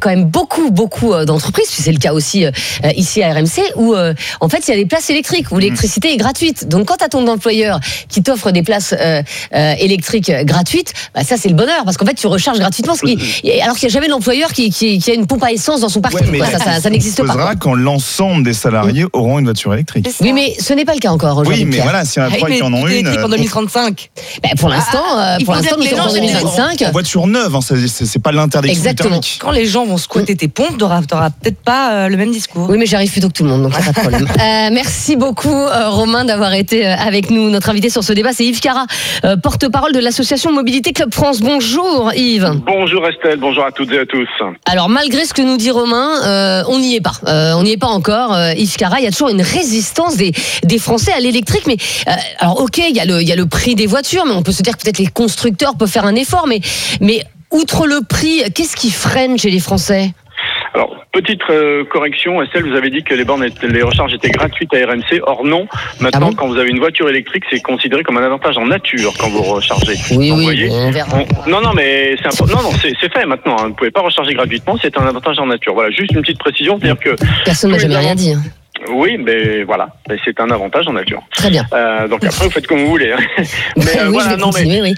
quand même beaucoup d'entreprises, puis c'est le cas aussi ici à RMC, où en fait il y a des places électriques où l'électricité est gratuite. Donc quand tu as ton employeur qui t'offre des places électriques gratuites, bah, ça c'est le bonheur, parce qu'en fait tu recharges gratuitement, alors qu'il n'y a jamais l'employeur qui a une pompe à essence dans son parking. Ouais, ça n'existe pas. Quand l'ensemble des salariés auront une voiture électrique. Oui, mais ce n'est pas le cas encore aujourd'hui. Oui, mais voilà, s'il y en a 3 qui en ont une. En 2035. Pour l'instant, nous sommes en 2025. En voiture neuve, hein, c'est pas l'interdiction thermique. Quand les gens vont squatter tes pompes, t'auras peut-être pas le même discours. Oui, mais j'arrive plus tôt que tout le monde, donc pas de problème. Merci beaucoup, Romain, d'avoir été avec nous. Notre invité sur ce débat, c'est Yves Cara, porte-parole de l'association Mobilité Club France. Bonjour, Yves. Bonjour Estelle, bonjour à toutes et à tous. Alors, malgré ce que nous dit Romain, on n'y est pas. On n'y est pas encore, Yves Cara. Il y a toujours une résistance des Français à l'électrique. Mais alors, ok, il y a le prix des voitures, mais on peut se dire que peut-être les constructeurs peuvent faire un effort. Mais outre le prix, qu'est-ce qui freine chez les Français ? Alors, petite correction, Estelle, vous avez dit que les recharges étaient gratuites à RMC. Or non, maintenant, quand vous avez une voiture électrique, c'est considéré comme un avantage en nature quand vous rechargez. Oui, donc, oui, voyez, on verra. Non, mais c'est fait maintenant. Vous ne pouvez pas recharger gratuitement, c'est un avantage en nature. Voilà, juste une petite précision, c'est-à-dire que personne n'a jamais rien dit. Oui, mais voilà, c'est un avantage en nature. Très bien. Donc après, vous faites comme vous voulez. Hein. Mais oui, voilà, non, mais oui.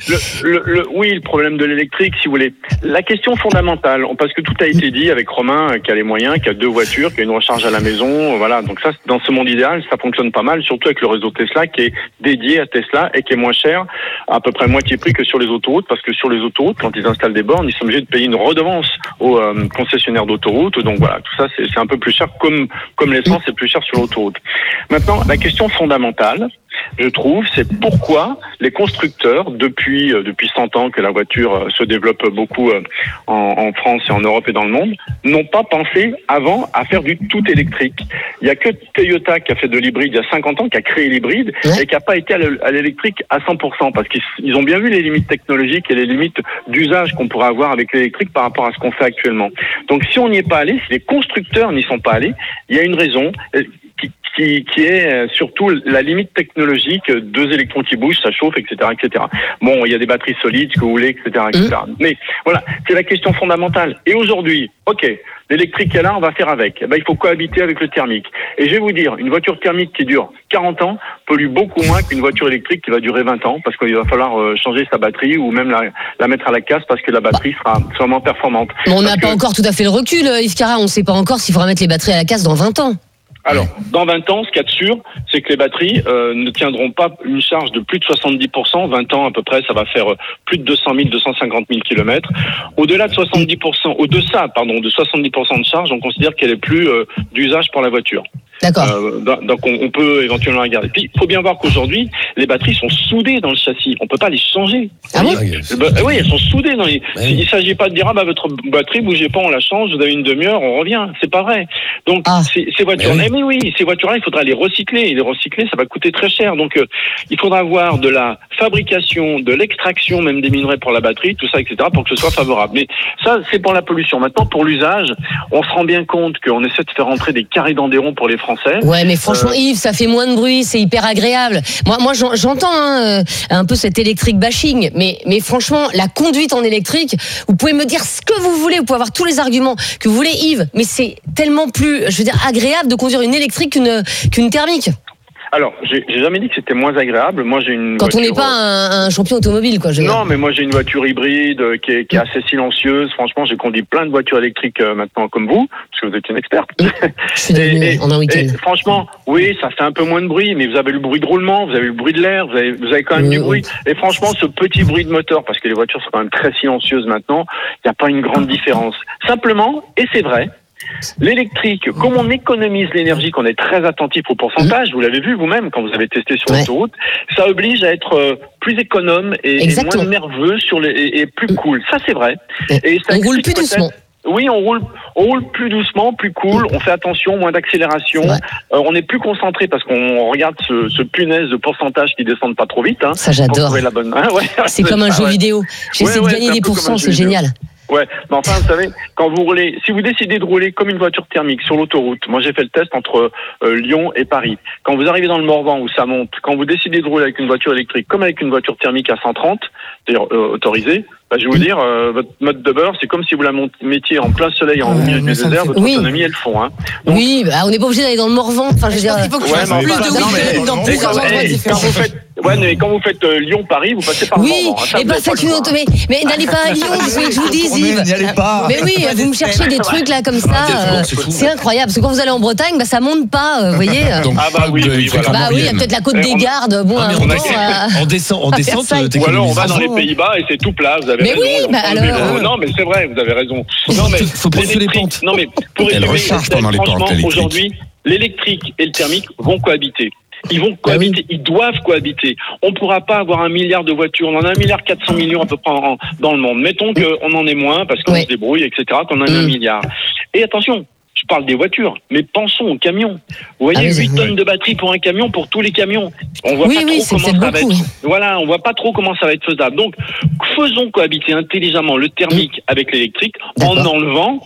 Le problème de l'électrique, si vous voulez. La question fondamentale, parce que tout a été dit avec Romain, qui a les moyens, qui a 2 voitures, qui a une recharge à la maison, voilà. Donc ça, dans ce monde idéal, ça fonctionne pas mal, surtout avec le réseau Tesla qui est dédié à Tesla et qui est moins cher, à peu près moitié prix que sur les autoroutes, parce que sur les autoroutes, quand ils installent des bornes, ils sont obligés de payer une redevance aux concessionnaires d'autoroutes. Donc voilà, tout ça, c'est un peu plus cher, comme l'essence est plus cher sur l'autoroute. Maintenant, la question fondamentale, je trouve, c'est pourquoi les constructeurs, depuis 100 ans que la voiture se développe beaucoup en France et en Europe et dans le monde, n'ont pas pensé avant à faire du tout électrique. Il n'y a que Toyota qui a fait de l'hybride il y a 50 ans, qui a créé l'hybride et qui n'a pas été à l'électrique à 100%, parce qu'ils ont bien vu les limites technologiques et les limites d'usage qu'on pourrait avoir avec l'électrique par rapport à ce qu'on fait actuellement. Donc si on n'y est pas allé, si les constructeurs n'y sont pas allés, il y a une raison qui est surtout la limite technologique, 2 électrons qui bougent, ça chauffe, etc., etc. Bon, il y a des batteries solides, ce que vous voulez, etc., etc. Mais voilà, c'est la question fondamentale. Et aujourd'hui, ok, l'électrique est là, on va faire avec. Il faut cohabiter avec le thermique. Et je vais vous dire, une voiture thermique qui dure 40 ans pollue beaucoup moins qu'une voiture électrique qui va durer 20 ans, parce qu'il va falloir changer sa batterie ou même la mettre à la casse parce que la batterie sera sûrement performante. Mais on n'a pas encore tout à fait le recul, Yves Cara. On ne sait pas encore s'il faudra mettre les batteries à la casse dans 20 ans. Alors, dans 20 ans, ce qu'il y a de sûr, c'est que les batteries ne tiendront pas une charge de plus de 70%. 20 ans à peu près, ça va faire plus de 200 000, 250 000 kilomètres. Au-delà de 70%, de 70% de charge, on considère qu'elle est plus d'usage pour la voiture. D'accord. Donc on peut éventuellement la garder. Puis il faut bien voir qu'aujourd'hui, les batteries sont soudées dans le châssis. On peut pas les changer. Ah bon ? Oui, elles sont soudées. Il ne s'agit pas de dire votre batterie, bougez pas, on la change, vous avez une demi-heure, on revient. C'est pas vrai. Donc ces voitures, mais oui, ces voitures-là, il faudra les recycler. Et les recycler, ça va coûter très cher. Donc il faudra avoir de la fabrication, de l'extraction même des minerais pour la batterie, tout ça, etc., pour que ce soit favorable. Mais ça, c'est pour la pollution. Maintenant, pour l'usage, on se rend bien compte qu'on essaie de faire entrer des carrés d'Andéron pour les Français. Ouais, mais franchement, Yves, ça fait moins de bruit, c'est hyper agréable. Moi, j'entends un peu cet électrique bashing, mais franchement, la conduite en électrique, vous pouvez me dire ce que vous voulez, vous pouvez avoir tous les arguments que vous voulez, Yves, mais c'est tellement plus, agréable de conduire une électrique qu'une thermique. Alors, j'ai jamais dit que c'était moins agréable. Moi, j'ai une Quand voiture, on n'est pas un champion automobile, quoi. Non, mais moi, j'ai une voiture hybride qui est assez silencieuse. Franchement, j'ai conduit plein de voitures électriques maintenant comme vous, parce que vous êtes une experte. Je suis devenue en un week-end. Et franchement, oui, ça fait un peu moins de bruit, mais vous avez le bruit de roulement, vous avez le bruit de l'air, vous avez quand même du bruit. Et franchement, ce petit bruit de moteur, parce que les voitures sont quand même très silencieuses maintenant, il n'y a pas une grande différence. Simplement, et c'est vrai, l'électrique, comme on économise l'énergie, qu'on est très attentif au pourcentage, vous l'avez vu vous-même quand vous avez testé sur l'autoroute, ça oblige à être plus économe et moins nerveux et plus cool. Ça, c'est vrai. Et ça on roule plus doucement. Oui, on roule plus doucement, plus cool, on fait attention, moins d'accélération, on est plus concentré parce qu'on regarde ce punaise de pourcentage qui descendent pas trop vite. Ça, j'adore. La bonne... c'est comme un jeu vidéo. J'essaie de gagner des pourcents, c'est génial. Ouais, mais enfin, vous savez, quand vous roulez, si vous décidez de rouler comme une voiture thermique sur l'autoroute, moi j'ai fait le test entre Lyon et Paris. Quand vous arrivez dans le Morvan où ça monte, quand vous décidez de rouler avec une voiture électrique comme avec une voiture thermique à 130, c'est-à-dire autorisée, bah, je vais vous dire, votre mode de beurre, c'est comme si vous la mettiez en plein soleil en milieu du désert, votre autonomie, elle fond. Hein. Donc, oui, bah, on n'est pas obligé d'aller dans le Morvan. Enfin, je veux dire, il faut que tu fasses plus de dans plusieurs endroits différents. Quand vous faites Lyon-Paris, vous passez par le Morvan. Oui, et bah faites une auto. Mais n'allez pas à Lyon, c'est que je vous dis, Yves. N'y allez pas. Mais oui, vous me cherchez des trucs là comme ça. C'est incroyable. Parce que quand vous allez en Bretagne, bah ça monte pas, vous voyez. Ah bah oui, voilà. Bah oui, il y a peut-être la côte des Gardes. Bon, on descend. Ou alors on va dans les Pays-Bas et c'est tout plat. Vous avez raison. Mais oui, bah alors. Non, mais c'est vrai, vous avez raison. Non, mais faut poursuivre les pentes. Non, mais pour Elle recharge pendant les pentes, l'électrique. Aujourd'hui, l'électrique et le thermique vont cohabiter. Ils vont cohabiter, ils doivent cohabiter. On ne pourra pas avoir 1 milliard de voitures. On en a 1,4 milliard à peu près dans le monde. Mettons qu'on en ait moins parce qu'on se débrouille, etc., qu'on en a 1 milliard. Et attention, je parle des voitures, mais pensons aux camions. Vous voyez, 8 tonnes de batterie pour un camion, pour tous les camions. On voit pas trop comment ça va être. Voilà, on voit pas trop comment ça va être faisable. Donc, faisons cohabiter intelligemment le thermique avec l'électrique en enlevant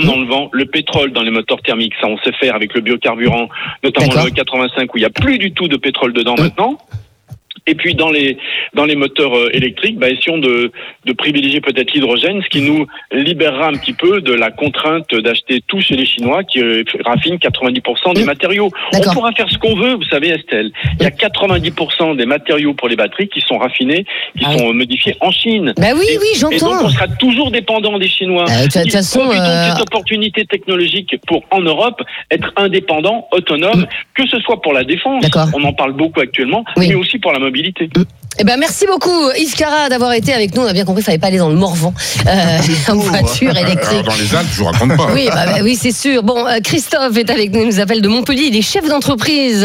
le pétrole dans les moteurs thermiques. Ça, on sait faire avec le biocarburant, notamment le E85 où il n'y a plus du tout de pétrole dedans maintenant. Et puis dans les moteurs électriques, essayons de privilégier peut-être l'hydrogène, ce qui nous libérera un petit peu de la contrainte d'acheter tout chez les Chinois qui raffinent 90% des matériaux. On pourra faire ce qu'on veut, vous savez Estelle. Il y a 90% des matériaux pour les batteries qui sont raffinés, qui sont modifiés en Chine. Bah oui, j'entends. Et donc on sera toujours dépendant des Chinois. De toute façon, profitons de cette opportunité technologique pour en Europe être indépendant, autonome, que ce soit pour la défense. On en parle beaucoup actuellement, mais aussi pour la mobilité. Eh ben merci beaucoup Yves Cara d'avoir été avec nous. On a bien compris qu'il fallait pas aller dans le Morvan en voiture électrique. Alors dans les Alpes, je vous raconte pas. Oui, c'est sûr. Bon, Christophe est avec nous. Il nous appelle de Montpellier. Il est chef d'entreprise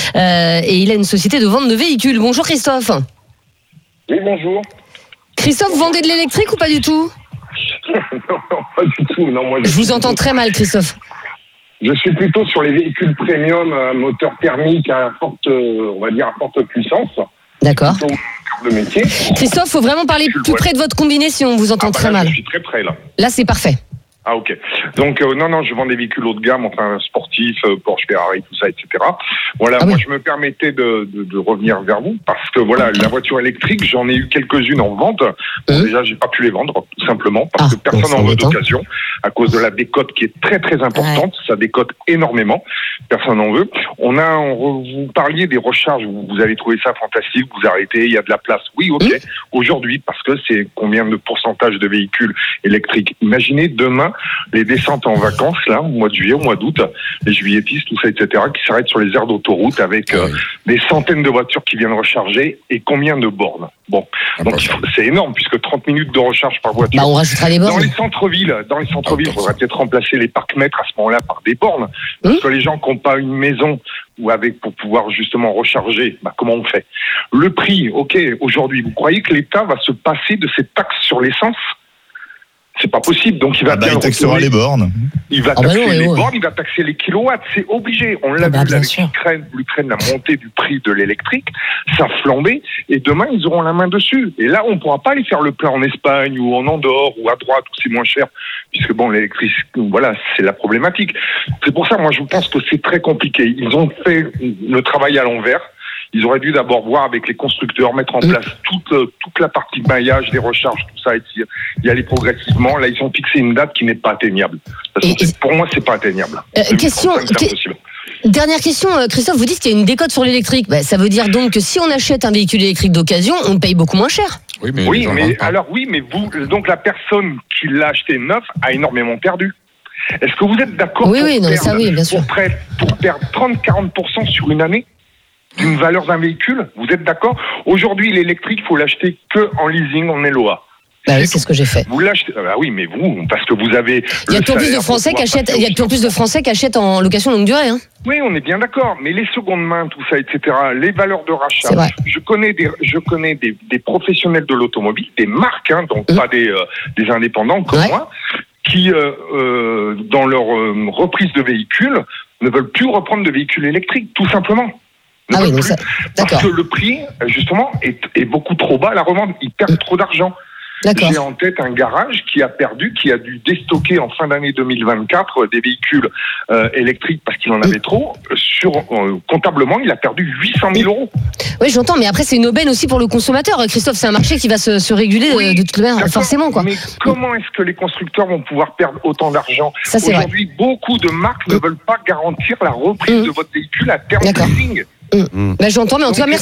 et il a une société de vente de véhicules. Bonjour Christophe. Oui, bonjour. Christophe, vous vendez de l'électrique ou pas du tout? Non, pas du tout. Non, moi, je vous entends très mal, Christophe. Je suis plutôt sur les véhicules premium, moteur thermique à forte, on va dire à forte puissance. D'accord. De métier. Christophe, faut vraiment parler plus près de votre combiné si on vous entend très mal. Je suis très près là. Là, c'est parfait. Ah ok. Donc non, je vends des véhicules haut de gamme, enfin sportifs, Porsche, Ferrari, tout ça, etc. Voilà, moi je me permettais de revenir vers vous parce que voilà, la voiture électrique, j'en ai eu quelques-unes en vente. Déjà, j'ai pas pu les vendre, tout simplement, parce que personne n'en veut d'occasion, à cause de la décote qui est très très importante. Ça décote énormément. Personne n'en veut. Vous parliez des recharges, vous avez trouvé ça fantastique, vous arrêtez, il y a de la place. Oui, ok. Aujourd'hui, parce que c'est combien de pourcentage de véhicules électriques? Imaginez demain les descentes en vacances, là, au mois de juillet, au mois d'août, les juilletistes, tout ça, etc., qui s'arrêtent sur les aires d'autoroute avec des centaines de voitures qui viennent recharger et combien de bornes. Bon, donc c'est énorme puisque 30 minutes de recharge par voiture. On rajoutera les bornes. Dans les centres-villes, il faudrait peut-être remplacer les parcs-mètres à ce moment-là par des bornes. Parce que les gens qui n'ont pas une maison pour pouvoir justement recharger, comment on fait? Le prix, ok, aujourd'hui, vous croyez que l'État va se passer de cette taxe sur l'essence? C'est pas possible, donc il va il taxera les bornes. Il va taxer les bornes, il va taxer les kilowatts, c'est obligé. On l'a vu avec l'Ukraine, la montée du prix de l'électrique, ça flambait, et demain ils auront la main dessus. Et là, on pourra pas aller faire le plein en Espagne ou en Andorre ou à droite où c'est moins cher, puisque l'électricité, voilà, c'est la problématique. C'est pour ça, moi, je pense que c'est très compliqué. Ils ont fait le travail à l'envers. Ils auraient dû d'abord voir avec les constructeurs, mettre en place toute la partie maillage, des recharges, tout ça, et y aller progressivement. Là, ils ont fixé une date qui n'est pas atteignable. Pour moi, c'est pas atteignable. Dernière question, Christophe, vous dites qu'il y a une décote sur l'électrique. Ça veut dire donc que si on achète un véhicule électrique d'occasion, on paye beaucoup moins cher. Oui, mais vous, donc la personne qui l'a acheté neuf a énormément perdu. Est-ce que vous êtes d'accord bien sûr. Pour perdre 30-40% sur une année d'une valeur d'un véhicule, vous êtes d'accord? Aujourd'hui, l'électrique, il faut l'acheter que en leasing, en LOA. Oui, c'est ce que j'ai fait. Vous l'achetez? Oui, mais vous, parce que vous avez. Il y a de plus en plus de Français qui achètent en location longue durée. Hein. Oui, on est bien d'accord. Mais les secondes mains, tout ça, etc., les valeurs de rachat. Je connais des professionnels de l'automobile, des marques, donc pas des indépendants comme moi, qui, dans leur reprise de véhicules, ne veulent plus reprendre de véhicules électriques, tout simplement. Parce que le prix, justement, est beaucoup trop bas à la revente. Ils perdent trop d'argent. D'accord. J'ai en tête un garage qui a dû déstocker en fin d'année 2024 des véhicules électriques parce qu'il en avait trop. Comptablement, il a perdu 800 000 euros. Oui, j'entends, mais après, c'est une aubaine aussi pour le consommateur. Christophe, c'est un marché qui va se réguler de toute manière, forcément, quoi. Mais comment est-ce que les constructeurs vont pouvoir perdre autant d'argent? Ça, c'est Aujourd'hui, beaucoup de marques ne veulent pas garantir la reprise de votre véhicule à terme de leasing. J'entends, mais en tout cas,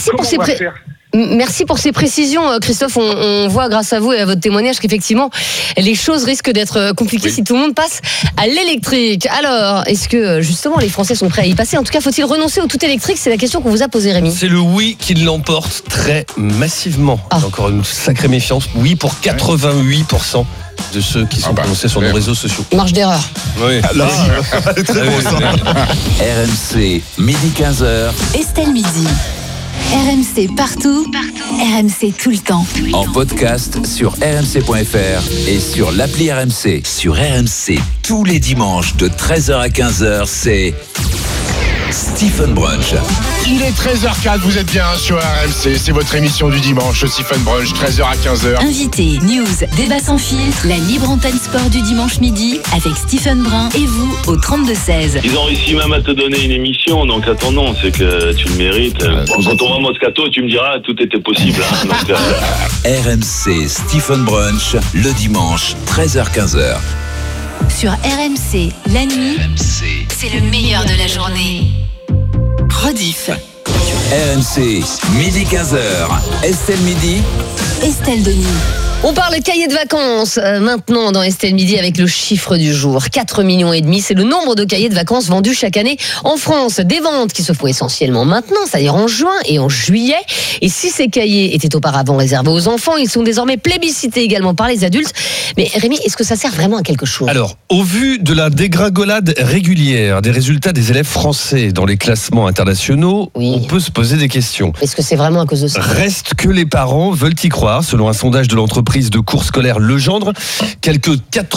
merci pour ces précisions, Christophe. On voit grâce à vous et à votre témoignage qu'effectivement, les choses risquent d'être compliquées si tout le monde passe à l'électrique. Alors, est-ce que justement les Français sont prêts à y passer? En tout cas, faut-il renoncer au tout électrique? C'est la question qu'on vous a posée, Rémi. C'est le oui qui l'emporte très massivement. Encore une sacrée méfiance. Oui pour 88% de ceux qui sont prononcés sur nos réseaux sociaux. Marge d'erreur. Oui. Très bon, ça. RMC, midi 15h. Estelle Midi. RMC partout, RMC tout le temps. En podcast sur rmc.fr et sur l'appli RMC. Sur RMC, tous les dimanches de 13h à 15h, c'est Stephen Brunch. Il est 13h04, vous êtes bien sur RMC, c'est votre émission du dimanche, Stephen Brunch, 13h à 15h. Invité, news, débat sans filtre, la libre antenne sport du dimanche midi avec Stephen Brun et vous au 32-16. Ils ont réussi même à te donner une émission, donc attendons, c'est que tu le mérites. Quand on va à Moscato, tu me diras, tout était possible. Hein, donc, RMC, Stephen Brunch, le dimanche, 13h-15h. Sur RMC, la nuit, c'est le meilleur de la journée. Rediff. RMC, midi 15h. Estelle Midi. Estelle Denis. On parle cahier de vacances maintenant dans Estelle Midi avec le chiffre du jour. 4,5 millions, c'est le nombre de cahiers de vacances vendus chaque année en France. Des ventes qui se font essentiellement maintenant, c'est-à-dire en juin et en juillet. Et si ces cahiers étaient auparavant réservés aux enfants, ils sont désormais plébiscités également par les adultes. Mais Rémi, est-ce que ça sert vraiment à quelque chose? Alors, au vu de la dégringolade régulière des résultats des élèves français dans les classements internationaux, on peut se poser des questions. Est-ce que c'est vraiment à cause de ça? Reste que les parents veulent y croire. Selon un sondage de l'entreprise de cours scolaires Legendre, quelques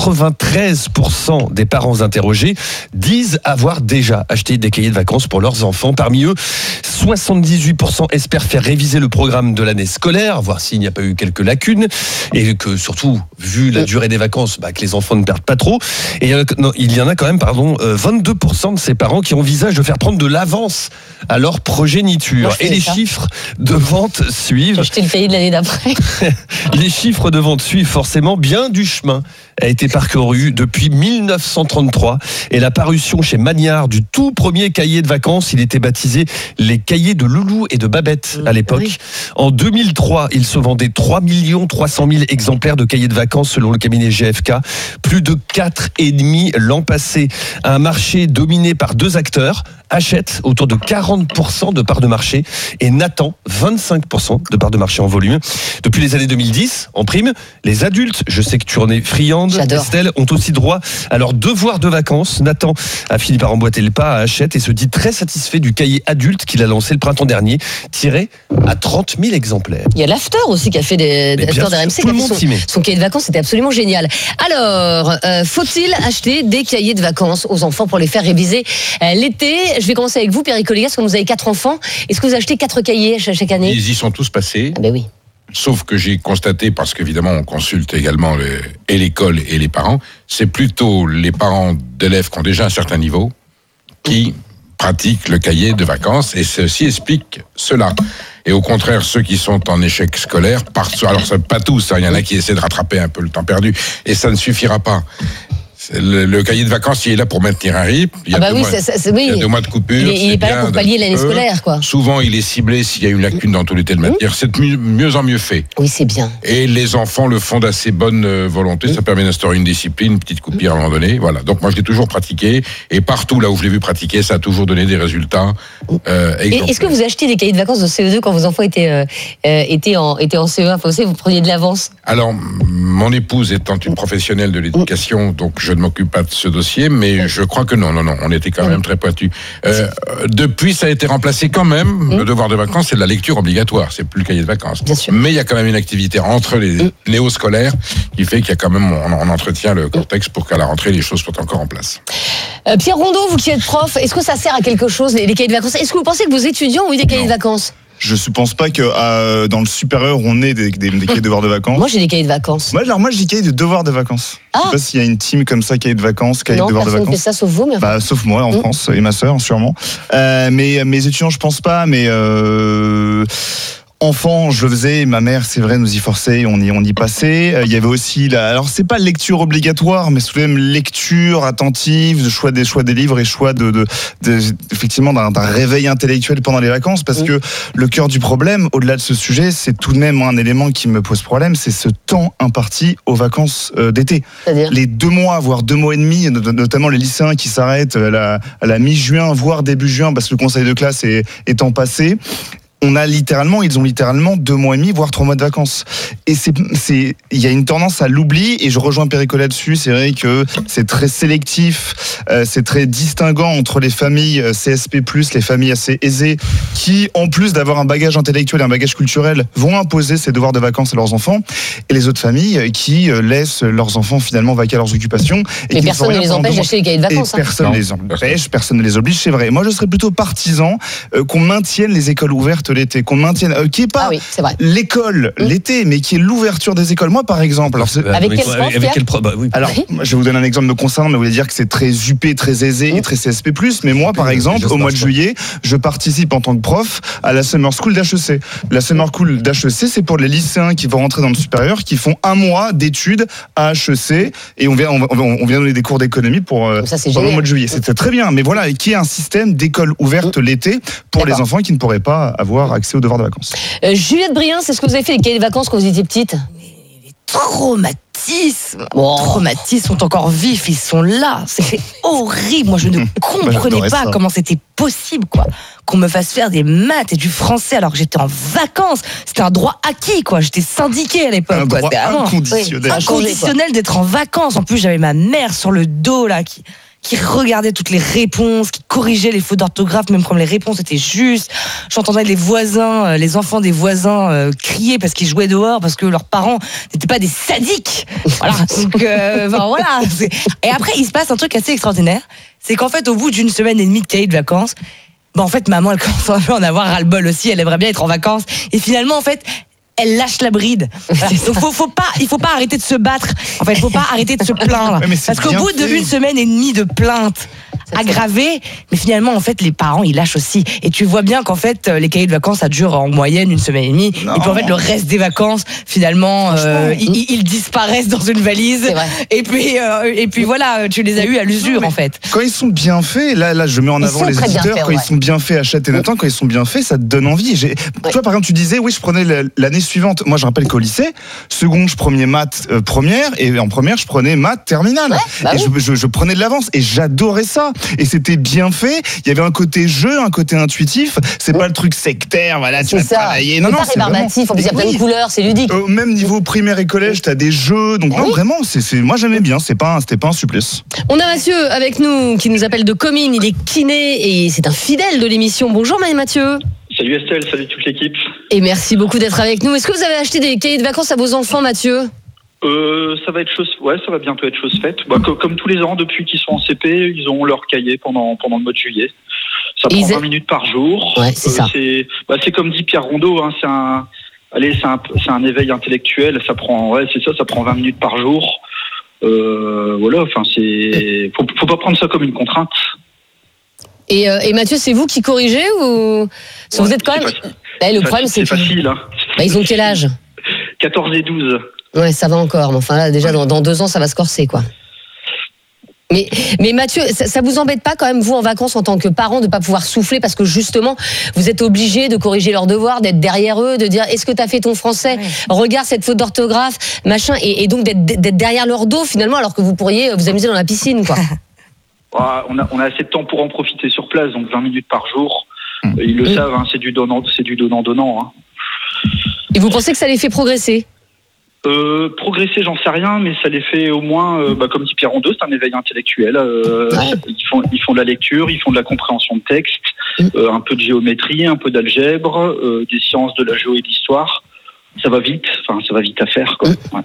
93% des parents interrogés disent avoir déjà acheté des cahiers de vacances pour leurs enfants. Parmi eux, 78% espèrent faire réviser le programme de l'année scolaire, voir s'il n'y a pas eu quelques lacunes, et que surtout, vu la durée des vacances, que les enfants ne perdent pas trop. Et il y en a quand même, 22% de ces parents qui envisagent de faire prendre de l'avance à leur progéniture. Et les chiffres de vente suivent. J'ai acheté le cahier de l'année d'après. Les chiffres de vente suivent forcément. Bien du chemin a été parcouru depuis 1933 et la parution chez Magnard du tout premier cahier de vacances, il était baptisé les cahiers de Loulou et de Babette à l'époque. Oui. En 2003, il se vendait 3 300 000 exemplaires de cahiers de vacances selon le cabinet GFK, plus de 4,5 l'an passé. Un marché dominé par deux acteurs, Hachette autour de 40% de part de marché et Nathan 25% de part de marché en volume. Depuis les années 2010, en prime, les adultes, je sais que tu en es friande, Estelle, ont aussi droit à leur devoir de vacances. Nathan a fini par emboîter le pas à Hachette et se dit très satisfait du cahier adulte qu'il a lancé le printemps dernier, tiré à 30 000 exemplaires. Il y a l'After aussi qui a fait l'After d'RMC. Son cahier de vacances, c'était absolument génial. Alors, faut-il acheter des cahiers de vacances aux enfants pour les faire réviser l'été? Je vais commencer avec vous, Pierre Coligas, parce que vous avez 4 enfants. Est-ce que vous achetez 4 cahiers chaque année? Ils y sont tous passés. Ben oui. Sauf que j'ai constaté, parce qu'évidemment on consulte également et l'école et les parents, c'est plutôt les parents d'élèves qui ont déjà un certain niveau qui pratiquent le cahier de vacances, et ceci explique cela. Et au contraire, ceux qui sont en échec scolaire, alors pas tous, il y en a qui essaient de rattraper un peu le temps perdu, et ça ne suffira pas. Le cahier de vacances, il est là pour maintenir un rythme. Il y a 2 mois de coupure. Il est pas là pour pallier l'année scolaire, quoi. Souvent, il est ciblé s'il y a une lacune dans tous les telles matières. C'est de mieux en mieux fait. Oui, c'est bien. Et les enfants le font d'assez bonne volonté. Ça permet d'instaurer une discipline, une petite coupure à un moment donné. Voilà. Donc moi, je l'ai toujours pratiqué. Et partout là où je l'ai vu pratiquer, ça a toujours donné des résultats. Est-ce que vous achetez des cahiers de vacances de CE2 quand vos enfants étaient en CE1? Vous preniez de l'avance? Alors, mon épouse étant une professionnelle de l'éducation, donc je ne m'occupe pas de ce dossier, mais je crois que non, on était quand même très pointus. Depuis, ça a été remplacé quand même, le devoir de vacances, c'est de la lecture obligatoire, c'est plus le cahier de vacances. Bien sûr. Mais il y a quand même une activité entre les néo-scolaires qui fait qu'il y a quand même, on entretient le contexte pour qu'à la rentrée, les choses soient encore en place. Pierre Rondeau, vous qui êtes prof, est-ce que ça sert à quelque chose, les cahiers de vacances? Est-ce que vous pensez que vos étudiants ont eu des cahiers de vacances? Je ne pense pas que dans le supérieur, on ait des cahiers de devoirs de vacances. Moi, j'ai des cahiers de vacances. Moi, je dis cahiers de devoirs de vacances. Je sais pas s'il y a une team comme ça, cahiers de vacances, cahiers de devoirs de vacances. Non, personne ne fait ça sauf vous. Mais sauf moi en France et ma sœur, sûrement. Mais mes étudiants, je pense pas. Mais enfant, je le faisais, ma mère, c'est vrai, nous y forçait, on y passait. Il y avait aussi alors c'est pas lecture obligatoire, mais c'est quand même lecture attentive, choix des livres et choix effectivement d'un réveil intellectuel pendant les vacances, parce que le cœur du problème, au-delà de ce sujet, c'est tout de même un élément qui me pose problème, c'est ce temps imparti aux vacances d'été. C'est-à-dire les 2 mois, voire 2 mois et demi, notamment les lycéens qui s'arrêtent à la mi-juin, voire début juin, parce que le conseil de classe étant passé. Ils ont littéralement 2 mois et demi, voire 3 mois de vacances. Et il y a une tendance à l'oubli, et je rejoins Perico là-dessus. C'est vrai que c'est très sélectif, c'est très distinguant entre les familles CSP+, les familles assez aisées, qui, en plus d'avoir un bagage intellectuel et un bagage culturel, vont imposer ces devoirs de vacances à leurs enfants, et les autres familles qui laissent leurs enfants finalement vaquer à leurs occupations. Mais personne ne les empêche d'acheter les cahiers de vacances. Personne ne les empêche, personne ne les oblige, c'est vrai. Moi, je serais plutôt partisan qu'on maintienne les écoles ouvertes l'été, qu'on maintienne, qui est pas l'école l'été, mais qui est l'ouverture des écoles. Moi, par exemple, avec quel prof Alors, je vais vous donner un exemple me concernant, mais vous voulez dire que c'est très UP, très aisé et très CSP+. Mais moi, par exemple, au mois de juillet, je participe en tant que prof à la Summer School d'HEC. La Summer School d'HEC, c'est pour les lycéens qui vont rentrer dans le supérieur, qui font 1 mois d'études à HEC, et on vient donner des cours d'économie pour le mois de juillet. C'était très bien, mais voilà, qui est un système d'école ouverte l'été pour les enfants qui ne pourraient pas avoir accès aux devoirs de vacances. Juliette Brien, c'est ce que vous avez fait les cahiers de vacances quand vous étiez petite? Les traumatismes sont encore vifs, ils sont là. C'est horrible. Moi, je ne comprenais pas comment c'était possible, quoi, qu'on me fasse faire des maths et du français alors que j'étais en vacances. C'était un droit acquis, quoi. J'étais syndiquée à l'époque. Un droit inconditionnel. Inconditionnel d'être en vacances. En plus, j'avais ma mère sur le dos, là, qui regardait toutes les réponses, qui corrigeait les fautes d'orthographe, même quand les réponses étaient justes. J'entendais les voisins, les enfants des voisins crier parce qu'ils jouaient dehors, parce que leurs parents n'étaient pas des sadiques. Voilà. Donc, voilà. Et après, il se passe un truc assez extraordinaire. C'est qu'en fait, au bout d'1 semaine et demie de cahier de vacances, en fait, maman, elle commence un peu à en avoir ras-le-bol aussi. Elle aimerait bien être en vacances. Et finalement, en fait, elle lâche la bride. Voilà. Donc il faut pas arrêter de se battre. En fait, il faut pas arrêter de se plaindre. Parce qu'au bout d'1 semaine et demie de plaintes aggravées, mais finalement, en fait, les parents, ils lâchent aussi. Et tu vois bien qu'en fait, les cahiers de vacances, ça dure en moyenne 1 semaine et demie. Et puis en fait, le reste des vacances, finalement, ils disparaissent dans une valise. Et puis voilà, tu les as eus à l'usure, en fait. Quand ils sont bien faits, là, je mets en avant les éditeurs. Quand ils sont bien faits, achète et Nathan, quand ils sont bien faits, ça te donne envie. Toi, par exemple, tu disais, oui, je prenais l'année suivante. Moi, je rappelle qu'au lycée, seconde, je prenais maths première, et en première, je prenais maths terminale. Et je prenais de l'avance, et j'adorais ça. Et c'était bien fait. Il y avait un côté jeu, un côté intuitif. C'est pas le truc sectaire, voilà, tu vas travailler. Non, c'est rébarbatif. En plus, il y a plein de couleurs, c'est ludique. Au même niveau primaire et collège, t'as des jeux. Donc, non, vraiment, moi, j'aimais bien. C'était pas un supplice. On a Mathieu avec nous, qui nous appelle de Comines. Il est kiné et c'est un fidèle de l'émission. Bonjour, Mathieu. Salut Estelle, salut toute l'équipe. Et merci beaucoup d'être avec nous. Est-ce que vous avez acheté des cahiers de vacances à vos enfants, Mathieu ? Ça va bientôt être chose faite. Comme tous les ans, depuis qu'ils sont en CP, ils ont leur cahier pendant le mois de juillet. Ça prend 20 minutes par jour. Ouais, c'est ça. C'est comme dit Pierre Rondeau, hein, c'est un éveil intellectuel. Ça prend 20 minutes par jour. Voilà, enfin faut pas prendre ça comme une contrainte. Et Mathieu, c'est vous qui corrigez ou vous êtes quand même. Le problème, c'est facile. Hein. Ils ont quel âge ? 14 et 12. Ouais, ça va encore. Mais enfin là, déjà dans 2 ans, ça va se corser, quoi. Mais Mathieu, ça vous embête pas quand même, vous, en vacances, en tant que parent, de pas pouvoir souffler parce que justement, vous êtes obligé de corriger leurs devoirs, d'être derrière eux, de dire est-ce que t'as fait ton français ? Regarde cette faute d'orthographe, machin, et donc d'être derrière leur dos finalement, alors que vous pourriez vous amuser dans la piscine, quoi. On a assez de temps pour en profiter sur place, donc 20 minutes par jour. Ils le savent, hein, c'est du donnant-donnant. Hein. Et vous pensez que ça les fait progresser ? Progresser, j'en sais rien, mais ça les fait au moins, comme dit Pierre Rondeau, c'est un éveil intellectuel. Ils font de la lecture, ils font de la compréhension de texte, un peu de géométrie, un peu d'algèbre, des sciences de la géo et de l'histoire. Ça va vite à faire, quoi. Ouais.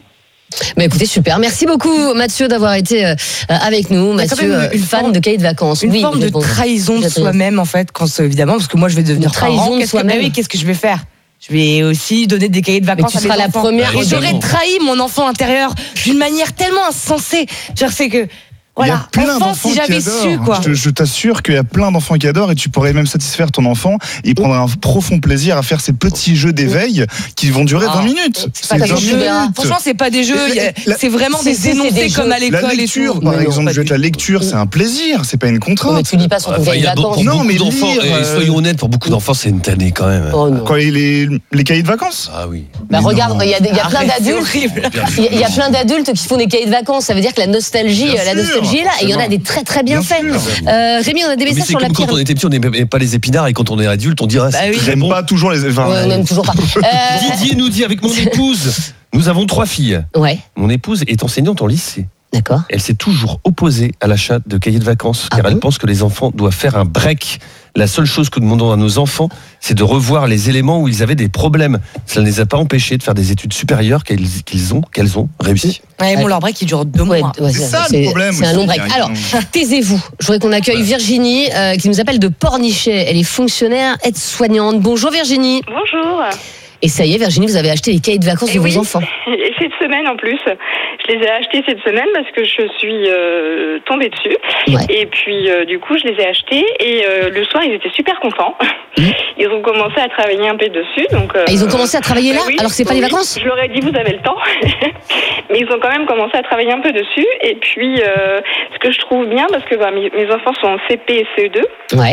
Bah écoutez, super. Merci beaucoup, Mathieu, d'avoir été avec nous. Mathieu, une fan de cahier de vacances. Une forme de trahison de soi-même, en fait, évidemment, parce que moi, je vais devenir trahison de soi-même. Qu'est-ce que je vais faire ? Je vais aussi donner des cahiers de vacances à mes enfants. Tu seras la première. Et j'aurais trahi mon enfant intérieur d'une manière tellement insensée. Genre, c'est que... Voilà, il y a plein d'enfants si j'avais qui adorent. su, quoi. Je t'assure qu'il y a plein d'enfants qui adorent et tu pourrais même satisfaire ton enfant. Il prendra un profond plaisir à faire ces petits jeux d'éveil qui vont durer 20 minutes. C'est pas des jeux. Franchement, c'est pas des jeux. C'est vraiment des énoncés comme à l'école. La lecture, par exemple, la lecture, c'est un plaisir, c'est pas une contrainte. Mais tu lis pas sur ton cahier de vacances. Non, mais soyons honnêtes, pour beaucoup d'enfants, c'est une tannée quand même. Quoi, les cahiers de vacances ? Ah oui. Bah regarde, il y a plein d'adultes. Il y a plein d'adultes qui font des cahiers de vacances. Ça veut dire que la nostalgie est là. Et il y en a des très bien faits. Rémi, on a des messages sur la pierre. Quand on était petit, on n'aimait pas les épinards et quand on est adulte, on dirait. J'aime pas toujours les. On n'aime toujours pas. Didier nous dit, avec mon épouse, nous avons 3 filles. Ouais. Mon épouse est enseignante en lycée. D'accord. Elle s'est toujours opposée à l'achat de cahiers de vacances car elle pense que les enfants doivent faire un break. La seule chose que nous demandons à nos enfants, c'est de revoir les éléments où ils avaient des problèmes. Cela ne les a pas empêchés de faire des études supérieures qu'elles ont réussi. Ouais, bon, leur break, il dure 2 mois. C'est ça le problème. C'est un long break. Alors, taisez-vous. Je voudrais qu'on accueille Virginie, qui nous appelle de Pornichet. Elle est fonctionnaire, aide-soignante. Bonjour Virginie. Bonjour. Et ça y est, Virginie, vous avez acheté les cahiers de vacances de vos enfants. Et cette semaine en plus. Je les ai achetés cette semaine parce que je suis tombée dessus. Ouais. Et puis, du coup, je les ai achetés. Et le soir, ils étaient super contents. Ils ont commencé à travailler un peu dessus. Donc, ils ont commencé à travailler là, alors que c'est pas les vacances ? Je leur ai dit, vous avez le temps. Mais ils ont quand même commencé à travailler un peu dessus. Et puis, ce que je trouve bien, parce que mes enfants sont en CP et CE2. Ouais.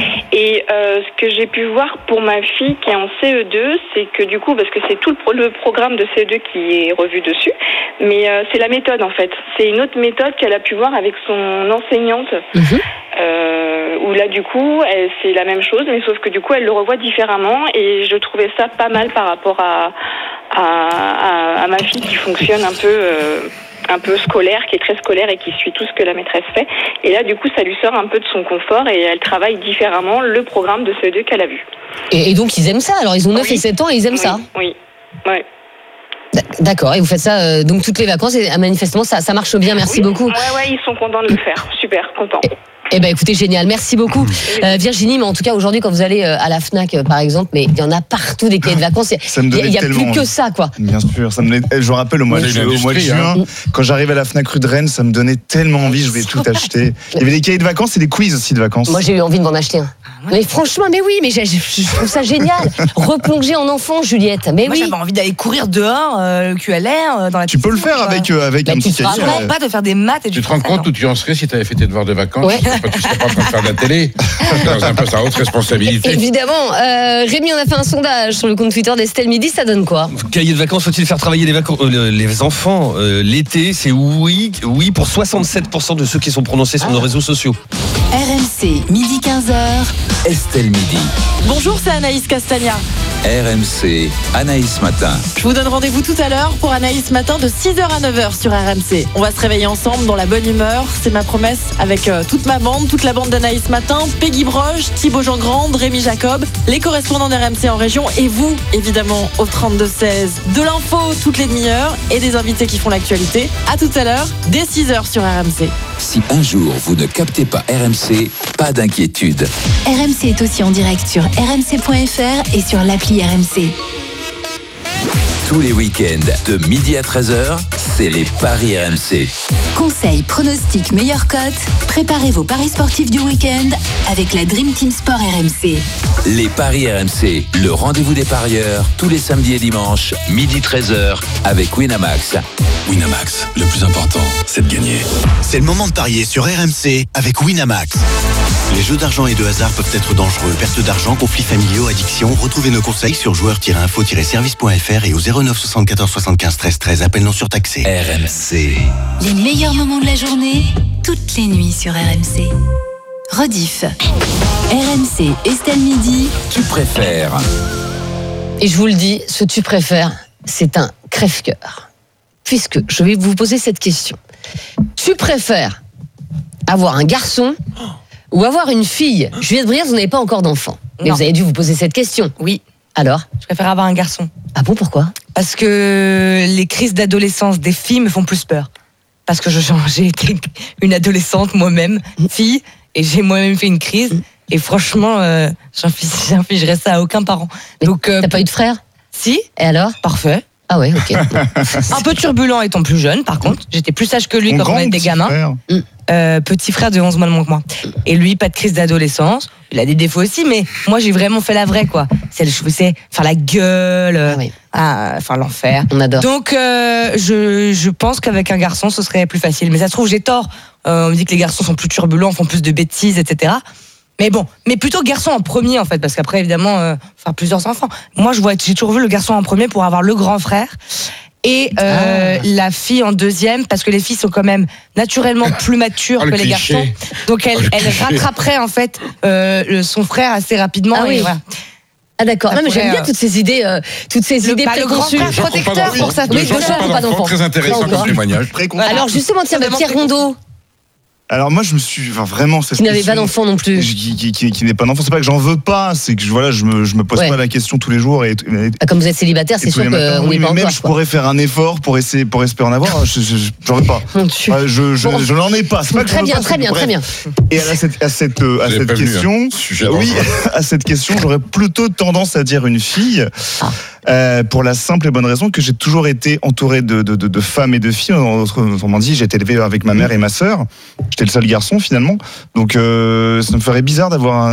Et ce que j'ai pu voir pour ma fille qui est en CE2, c'est que du coup, parce que c'est tout le programme de CE2 qui est revu dessus, mais c'est la méthode en fait. C'est une autre méthode qu'elle a pu voir avec son enseignante, où là du coup, c'est la même chose, mais sauf que du coup, elle le revoit différemment, et je trouvais ça pas mal par rapport à ma fille qui fonctionne un peu scolaire, qui est très scolaire et qui suit tout ce que la maîtresse fait. Et là, du coup, ça lui sort un peu de son confort et elle travaille différemment le programme de CE2 qu'elle a vu. Et donc, ils aiment ça. Alors, ils ont 9 et 7 ans et ils aiment ça. Oui, ouais. D'accord, et vous faites ça donc toutes les vacances et manifestement ça marche bien, merci beaucoup. Ouais, ils sont contents de le faire, super contents. Eh ben écoutez, génial, merci beaucoup Virginie, mais en tout cas aujourd'hui quand vous allez à la Fnac par exemple, mais il y en a partout des cahiers de vacances, il y a plus que ça quoi. Bien sûr, je me rappelle au mois de juin, quand j'arrive à la Fnac rue de Rennes, ça me donnait tellement envie, je voulais tout acheter. Il y avait des cahiers de vacances et des quiz aussi de vacances. Moi j'ai eu envie de m'en acheter un. Mais franchement, mais je trouve ça génial. Replonger en enfant, Juliette. Mais moi, j'avais envie d'aller courir dehors, le cul à l'air, dans la Tu peux le faire avec un petit cahier. Pas de faire des maths et tu te rends compte où tu en serais si tu avais fait tes devoirs de vacances? Tu serais pas en train de faire de la télé. Dans un poste à haute responsabilité. Évidemment. Rémi, on a fait un sondage sur le compte Twitter d'Estelle Midi, ça donne quoi? Cahier de vacances, faut-il faire travailler les enfants l'été? C'est oui pour 67% de ceux qui sont prononcés sur nos réseaux sociaux. RMC, midi 15h. Estelle Midi. Bonjour, c'est Anaïs Castagna. RMC, Anaïs Matin. Je vous donne rendez-vous tout à l'heure pour Anaïs Matin de 6h à 9h sur RMC. On va se réveiller ensemble dans la bonne humeur. C'est ma promesse avec toute ma bande, toute la bande d'Anaïs Matin, Peggy Broche, Thibaut Jean-Grande, Rémi Jacob, les correspondants d'RMC en région et vous, évidemment, au 32-16. De l'info toutes les demi-heures et des invités qui font l'actualité. À tout à l'heure, dès 6h sur RMC. Si un jour vous ne captez pas RMC, pas d'inquiétude. RMC est aussi en direct sur rmc.fr et sur l'appli RMC. Tous les week-ends, de midi à 13h, c'est les Paris RMC. Conseils, pronostics, meilleures cotes. Préparez vos paris sportifs du week-end avec la Dream Team Sport RMC. Les Paris RMC, le rendez-vous des parieurs, tous les samedis et dimanches, midi 13h, avec Winamax. Winamax, le plus important, c'est de gagner. C'est le moment de parier sur RMC avec Winamax. Les jeux d'argent et de hasard peuvent être dangereux. Perte d'argent, conflits familiaux, addiction. Retrouvez nos conseils sur joueurs-info-service.fr et au 09 74 75 13 13. Appel non surtaxé. RMC. Les meilleurs moments de la journée, toutes les nuits sur RMC. Rediff. RMC, Estelle Midi. Tu préfères. Et je vous le dis, ce tu préfères, c'est un crève-cœur. Puisque je vais vous poser cette question. Tu préfères avoir un garçon ou avoir une fille? Juliette Brière, vous n'avez pas encore d'enfant. Mais vous avez dû vous poser cette question. Oui. Alors? Je préfère avoir un garçon. Ah bon, pourquoi? Parce que les crises d'adolescence des filles me font plus peur. Parce que j'ai été une adolescente moi-même, fille, et j'ai moi-même fait une crise. Et franchement, j'infligerais ça à aucun parent. Donc, t'as pas eu de frère? Si. Et alors? Parfait. Ah ouais, ok. Un peu turbulent étant plus jeune, par contre. J'étais plus sage que lui quand on était gamin. Petit frère de 11 mois de moins que moi. Et lui, pas de crise d'adolescence. Il a des défauts aussi, mais moi, j'ai vraiment fait la vraie, quoi. C'est faire la gueule, faire l'enfer. On adore. Donc, je pense qu'avec un garçon, ce serait plus facile. Mais ça se trouve, j'ai tort. On me dit que les garçons sont plus turbulents, font plus de bêtises, etc. Mais bon, mais plutôt garçon en premier, en fait, parce qu'après, évidemment, faire plusieurs enfants. Moi, j'ai toujours vu le garçon en premier pour avoir le grand frère. Et la fille en deuxième, parce que les filles sont quand même naturellement plus matures que les garçons. Donc elle rattraperait en fait son frère assez rapidement. Ah oui. Voilà. Ah d'accord. Non mais j'aime bien toutes ces idées le grand frère protecteur pour ça. Oui, pas d'enfants. Très intéressant comme témoignage. Alors justement, tiens, Pierre Rondeau. Alors moi je me suis vraiment qui n'avait pas d'enfant non plus, qui n'est pas d'enfant, c'est pas que j'en veux pas, c'est que je me pose pas la question tous les jours et comme vous êtes célibataire, c'est sûr qu'on n'est pas encore. Même je pourrais faire un effort pour espérer en avoir, j'en veux pas. Je n'en ai pas. C'est pas que très bien. Et à cette question, à cette question, j'aurais plutôt tendance à dire une fille. Pour la simple et bonne raison que j'ai toujours été entouré de femmes et de filles. Autrement dit, j'ai été élevé avec ma mère et ma sœur. J'étais le seul garçon finalement. Donc ça me ferait bizarre d'avoir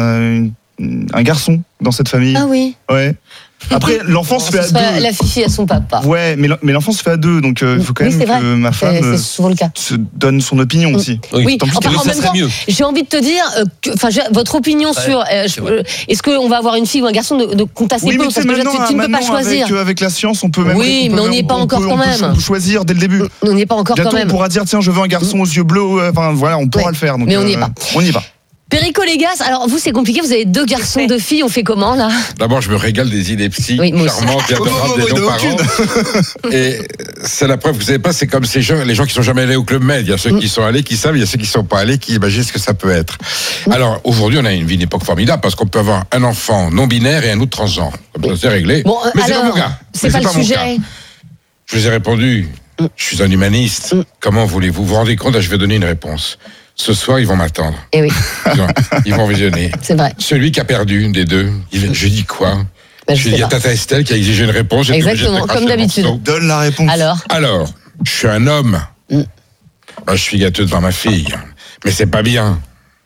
un garçon dans cette famille. Ah oui. Ouais. Après, l'enfant se fait à deux. La fille à son papa. Ouais, mais l'enfant se fait à deux, donc il faut quand même que ma femme se donne son opinion aussi. Oui. Enfin, en même temps, j'ai envie de te dire, votre opinion sur est-ce qu'on va avoir une fille ou un garçon de compte assez peu, parce que tu ne peux pas choisir. Avec la science, on peut même. Oui, mais on n'y est pas encore quand même. On peut choisir dès le début. On n'y est pas encore quand même. On pourra dire tiens, je veux un garçon aux yeux bleus. Enfin voilà, on pourra le faire. Mais on n'y est pas. On n'y est pas. Perico Légas, alors vous c'est compliqué, vous avez 2 garçons, 2 filles, on fait comment là? D'abord je me régale des idées psy charmantes et adorables des non-parents. Et c'est la preuve, vous savez pas, c'est comme les gens qui sont jamais allés au Club Med. Il y a ceux qui sont allés, qui savent, il y a ceux qui sont pas allés, qui imaginent ce que ça peut être. Alors aujourd'hui on a une époque formidable parce qu'on peut avoir un enfant non binaire et un autre transgenre. Comme ça c'est réglé. Bon, mais alors, c'est pas mon cas. C'est pas le sujet. Je vous ai répondu, je suis un humaniste. Comment voulez-vous vous rendez compte? Je vais donner une réponse. Ce soir, ils vont m'attendre. Eh oui. Ils vont visionner. C'est vrai. Celui qui a perdu des deux, je dis quoi? Je dis à Tata Estelle qui a exigé une réponse. Exactement, comme d'habitude. Donne la réponse. Alors, je suis un homme. Je suis gâteux devant ma fille. Mais c'est pas bien.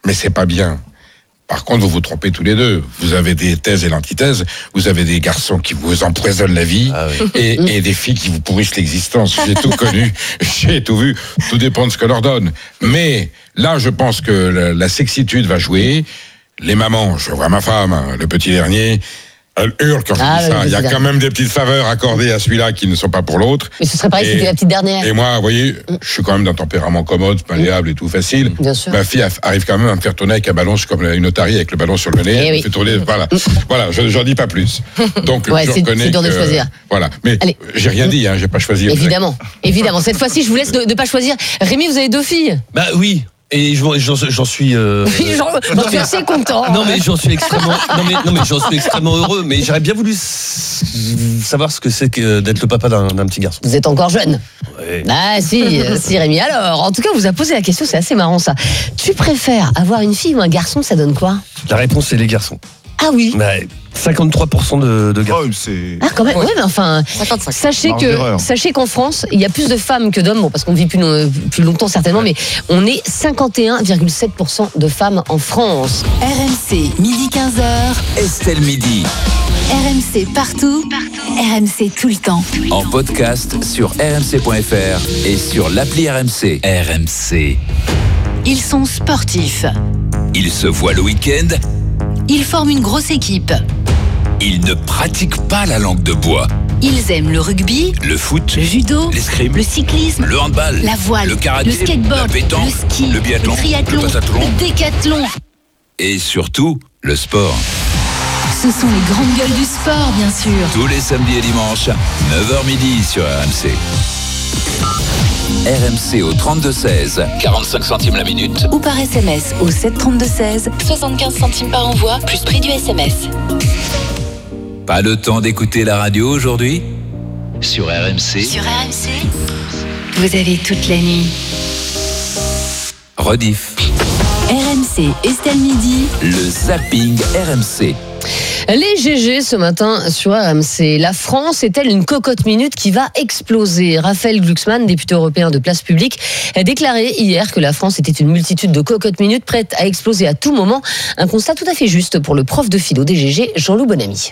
Par contre, vous vous trompez tous les deux. Vous avez des thèses et l'antithèse. Vous avez des garçons qui vous empoisonnent la vie et des filles qui vous pourrissent l'existence. J'ai tout connu, j'ai tout vu. Tout dépend de ce que leur donne. Mais là, je pense que la sexitude va jouer. Les mamans, je vois ma femme, le petit dernier, elle hurle quand je dis ça. Il y a quand même des petites faveurs accordées à celui-là qui ne sont pas pour l'autre. Mais ce serait pareil si c'était la petite dernière. Et moi, vous voyez, je suis quand même d'un tempérament commode, malléable et tout facile. Bien sûr. Ma fille arrive quand même à me faire tourner avec un ballon, comme une otarie avec le ballon sur le nez. Elle me fait tourner, voilà, j'en dis pas plus. Donc, je reconnais c'est dur de choisir. Voilà. Mais j'ai rien dit, j'ai pas choisi. Évidemment. Cette fois-ci, je vous laisse de pas choisir. Rémi, vous avez 2 filles. Bah oui. Et j'en suis. J'en suis assez content. Non mais j'en suis extrêmement. Non mais j'en suis extrêmement heureux. Mais j'aurais bien voulu savoir ce que c'est que d'être le papa d'un petit garçon. Vous êtes encore jeune. Ouais. Ah si Rémi. Alors, en tout cas, on vous a posé la question. C'est assez marrant ça. Tu préfères avoir une fille ou un garçon? Ça donne quoi? La réponse c'est les garçons. Ah oui. 53% de garçons. Ah quand même. Ouais, mais enfin, sachez qu'en France, il y a plus de femmes que d'hommes. Bon, parce qu'on vit plus longtemps certainement, mais on est 51,7% de femmes en France. RMC midi 15h. Estelle Midi. RMC partout. RMC tout le temps. En podcast sur rmc.fr et sur l'appli RMC. RMC. Ils sont sportifs. Ils se voient le week-end. Ils forment une grosse équipe. Ils ne pratiquent pas la langue de bois. Ils aiment le rugby, le foot, le judo, l'escrime, le cyclisme, le handball, la voile, le karaté, le skateboard, la pétanque, le ski, le biathlon, le triathlon, le pentathlon, le décathlon. Et surtout, le sport. Ce sont les grandes gueules du sport, bien sûr. Tous les samedis et dimanches, 9h midi sur RMC. RMC au 32-16, 45 centimes la minute. Ou par SMS au 732-16, 75 centimes par envoi, plus prix du SMS. Pas le temps d'écouter la radio aujourd'hui ? sur RMC. Sur RMC, vous avez toute la nuit. Rediff. RMC, Estelle Midi. Le zapping RMC. Les GG ce matin sur RMC. La France est-elle une cocotte minute qui va exploser ? Raphaël Glucksmann, député européen de Place Publique, a déclaré hier que la France était une multitude de cocottes minutes prêtes à exploser à tout moment. Un constat tout à fait juste pour le prof de philo des GG, Jean-Loup Bonamy.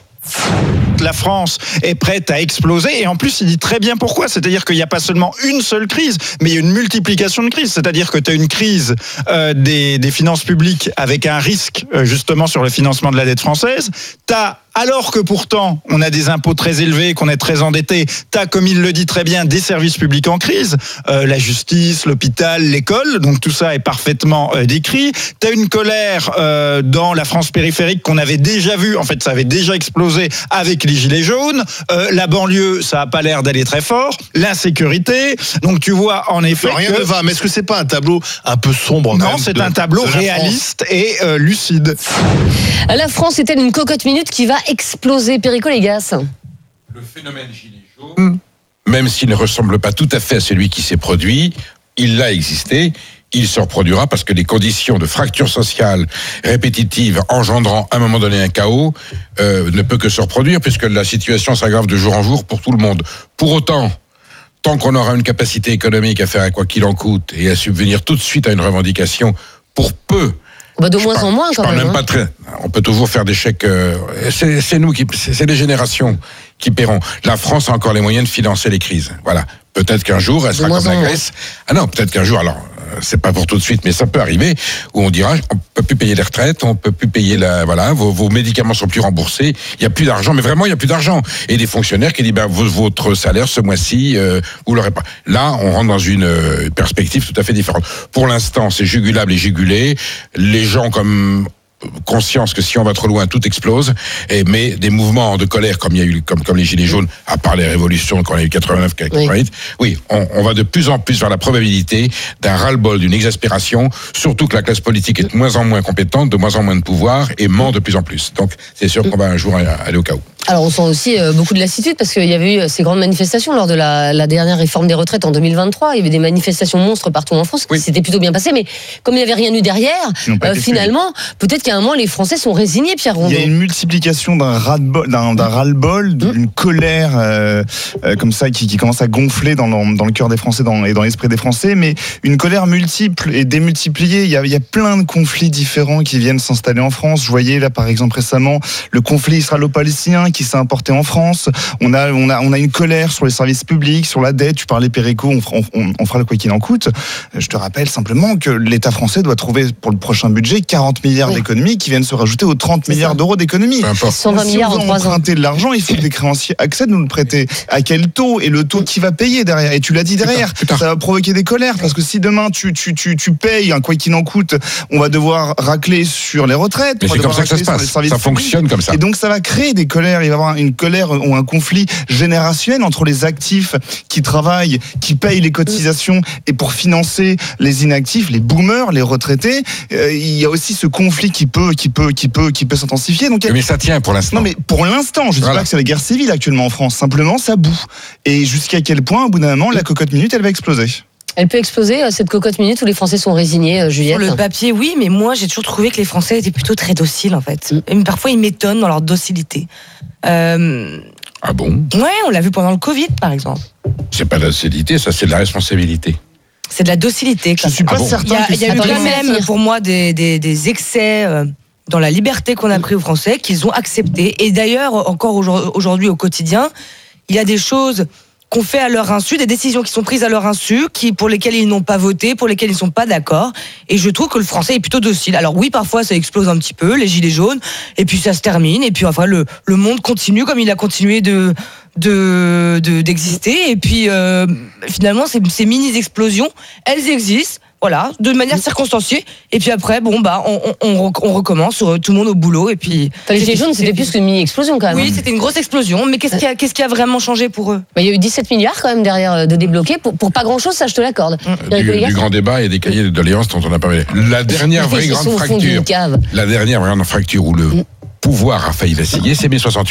La France est prête à exploser et en plus il dit très bien pourquoi, c'est-à-dire qu'il n'y a pas seulement une seule crise mais il y a une multiplication de crises, c'est-à-dire que tu as une crise des finances publiques avec un risque justement sur le financement de la dette française, alors que pourtant on a des impôts très élevés, qu'on est très endetté, t'as, comme il le dit très bien, des services publics en crise, la justice, l'hôpital, l'école, donc tout ça est parfaitement décrit. T'as une colère dans la France périphérique qu'on avait déjà vue, en fait ça avait déjà explosé avec les gilets jaunes, la banlieue ça a pas l'air d'aller très fort, l'insécurité, donc tu vois en effet rien ne va, mais est-ce que c'est pas un tableau un peu sombre? Non, c'est un tableau réaliste et lucide. La France est-elle une cocotte minute qui va exploser? Perico Légas. Le phénomène gilet jaune, même s'il ne ressemble pas tout à fait à celui qui s'est produit, il a existé, il se reproduira parce que les conditions de fracture sociale répétitive engendrant à un moment donné un chaos ne peut que se reproduire puisque la situation s'aggrave de jour en jour pour tout le monde. Pour autant, tant qu'on aura une capacité économique à faire un quoi qu'il en coûte et à subvenir tout de suite à une revendication pour peu. De moins en moins, quand même. Pas très. On peut toujours faire des chèques. C'est nous c'est les générations qui paieront. La France a encore les moyens de financer les crises. Voilà. Peut-être qu'un jour, elle sera comme la Grèce. Ah non, peut-être qu'un jour, alors, c'est pas pour tout de suite, mais ça peut arriver, où on dira, on peut plus payer les retraites, on peut plus payer vos médicaments sont plus remboursés, il y a plus d'argent, mais vraiment, il y a plus d'argent. Et des fonctionnaires qui disent, votre salaire, ce mois-ci, vous l'aurez pas. Là, on rentre dans une perspective tout à fait différente. Pour l'instant, c'est jugulable et jugulé. Les gens, comme conscience que si on va trop loin, tout explose. Mais des mouvements de colère, comme il y a eu, comme les gilets jaunes, à part les révolutions qu'on a eu 89, 88, oui, on va de plus en plus vers la probabilité d'un ras-le-bol, d'une exaspération, surtout que la classe politique est de moins en moins compétente, de moins en moins de pouvoir et ment de plus en plus. Donc, c'est sûr qu'on va un jour aller au chaos. Alors on sent aussi beaucoup de lassitude parce qu'il y avait eu ces grandes manifestations lors de la dernière réforme des retraites en 2023. Il y avait des manifestations monstres partout en France. Oui. C'était plutôt bien passé, mais comme il n'y avait rien eu derrière, finalement, peut-être qu'à un moment les Français sont résignés, Pierre Rondeau. Il y a une multiplication d'un ras-le-bol, d'une colère comme ça qui commence à gonfler dans le cœur des Français et dans l'esprit des Français, mais une colère multiple et démultipliée. Il y a plein de conflits différents qui viennent s'installer en France. Je voyais là par exemple récemment le conflit israélo-palestinien qui s'est importé en France. On a une colère sur les services publics, sur la dette. Tu parlais Perico, on fera le quoi qu'il en coûte. Je te rappelle simplement que l'État français doit trouver pour le prochain budget 40 milliards d'économies qui viennent se rajouter aux 30 milliards d'euros d'économies. 120 milliards en 3 ans. Si on veut emprunter de l'argent, il faut que les créanciers acceptent de nous le prêter. À quel taux? Et le taux qui va payer derrière? Et tu l'as dit derrière, ça va provoquer des colères parce que si demain tu payes un quoi qu'il en coûte, on va devoir racler sur les retraites. Mais c'est comme ça que ça se passe. Ça fonctionne comme ça. Et donc ça va créer des colères. Il va y avoir une colère ou un conflit générationnel entre les actifs qui travaillent, qui payent les cotisations et pour financer les inactifs, les boomers, les retraités. Il y a aussi ce conflit qui peut s'intensifier. Donc, mais ça tient pour l'instant. Non, mais pour l'instant, je ne dis pas que c'est la guerre civile actuellement en France. Simplement, ça boue. Et jusqu'à quel point, au bout d'un moment, la cocotte minute, elle va exploser? Elle peut exploser, cette cocotte minute où les Français sont résignés, Juliette? Sur le papier, oui, mais moi, j'ai toujours trouvé que les Français étaient plutôt très dociles, en fait. Et parfois, ils m'étonnent dans leur docilité. Ah bon? Ouais, on l'a vu pendant le Covid, par exemple. C'est pas de la docilité, ça, c'est de la responsabilité. C'est de la docilité. Je suis pas certain. Il y a eu quand même, pour moi, des excès dans la liberté qu'on a pris aux Français, qu'ils ont accepté. Et d'ailleurs, encore aujourd'hui, au quotidien, il y a des choses qu'on fait à leur insu, des décisions qui sont prises à leur insu, pour lesquelles ils n'ont pas voté, pour lesquelles ils ne sont pas d'accord. Et je trouve que le Français est plutôt docile. Alors oui, parfois ça explose un petit peu, les gilets jaunes, et puis ça se termine, et puis enfin le monde continue comme il a continué d'exister. Et puis finalement, ces mini-explosions, elles existent. Voilà, de manière circonstanciée. Et puis après, on recommence, tout le monde au boulot. Et puis, les gilets jaunes, c'était plus qu'une mini-explosion quand même. Oui, c'était une grosse explosion. Mais qu'est-ce qui a vraiment changé pour eux? Il y a eu 17 milliards quand même derrière de débloquer. Pour pas grand-chose, ça je te l'accorde. Du grand débat et des cahiers de doléances dont on a parlé. La dernière vraie grande fracture où le pouvoir a failli vaciller, c'est mai 68.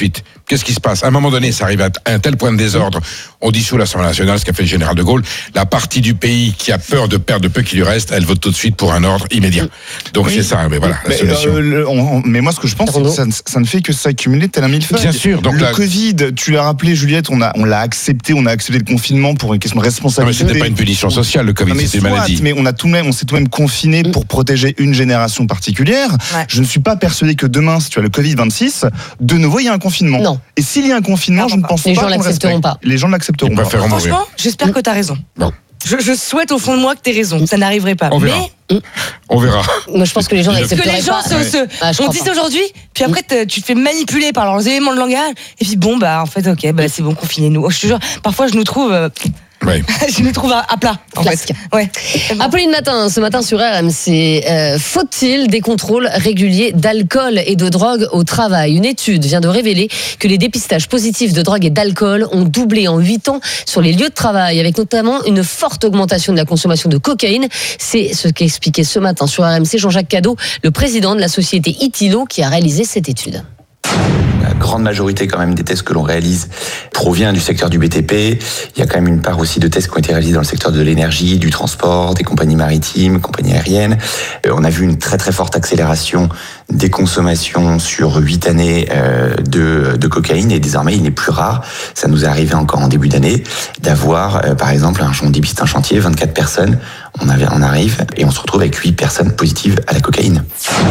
qu'est-ce qui se passe? À un moment donné, ça arrive à un tel point de désordre. On dissout l'Assemblée nationale, ce qu'a fait le général de Gaulle. La partie du pays qui a peur de perdre le peu qui lui reste, elle vote tout de suite pour un ordre immédiat. Donc c'est ça, mais voilà, la solution. Mais moi, ce que je pense, c'est que ça ne fait que s'accumuler tel un millefeuille. Bien sûr. Donc le Covid, tu l'as rappelé, Juliette, on l'a accepté, on a accepté le confinement pour une question de responsabilité. Non, mais c'était pas une punition sociale, le Covid, c'était une maladie. Mais on s'est tout de même confiné pour protéger une génération particulière. Ouais. Je ne suis pas persuadé que demain, si tu as le Covid 26, de nouveau il y a un confinement. Non. Et s'il y a un confinement, je ne pense pas. Les gens l'accepteront pas. Les gens ne l'accepteront pas. Franchement, j'espère que tu as raison. Bon. Je souhaite au fond de moi que tu aies raison. Ça n'arriverait pas. On verra. Moi, je pense que les gens n'accepteraient pas. Parce que les gens, on dit ça aujourd'hui, puis après, tu te fais manipuler par leurs éléments de langage, et puis bon, en fait, ok, c'est bon, confinez-nous. Je te jure, parfois, je nous trouve. Je nous trouve à plat, en fait. Ouais. Apolline Matin, ce matin sur RMC, faut-il des contrôles réguliers d'alcool et de drogue au travail? Une étude vient de révéler que les dépistages positifs de drogue et d'alcool ont doublé en 8 ans sur les lieux de travail, avec notamment une forte augmentation de la consommation de cocaïne. C'est ce qu'a expliqué ce matin sur RMC Jean-Jacques Cadeau, le président de la société Itilo, qui a réalisé cette étude. La grande majorité quand même des tests que l'on réalise provient du secteur du BTP. Il y a quand même une part aussi de tests qui ont été réalisés dans le secteur de l'énergie, du transport, des compagnies maritimes, compagnies aériennes. On a vu une très très forte accélération des consommations sur 8 années de cocaïne, et désormais il n'est plus rare, ça nous est arrivé encore en début d'année, d'avoir par exemple, on dépiste un chantier, 24 personnes, on arrive et on se retrouve avec 8 personnes positives à la cocaïne.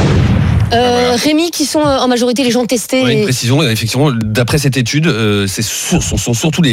Rémi, qui sont en majorité les gens testés. Une précision, effectivement, d'après cette étude, sont surtout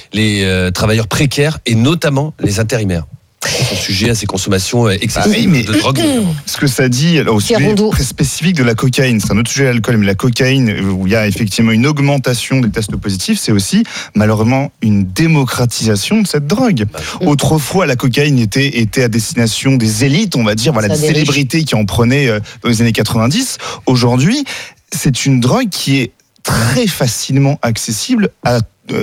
les travailleurs précaires et notamment les intérimaires. Sont sujets à ces consommations excessives de drogue. Ce que ça dit au sujet très spécifique de la cocaïne, c'est un autre sujet, l'alcool, mais la cocaïne, où il y a effectivement une augmentation des tests positifs, c'est aussi malheureusement une démocratisation de cette drogue. Autrefois, la cocaïne était à destination des élites, on va dire, des célébrités qui en prenaient dans les années 90. Aujourd'hui, c'est une drogue qui est très facilement accessible à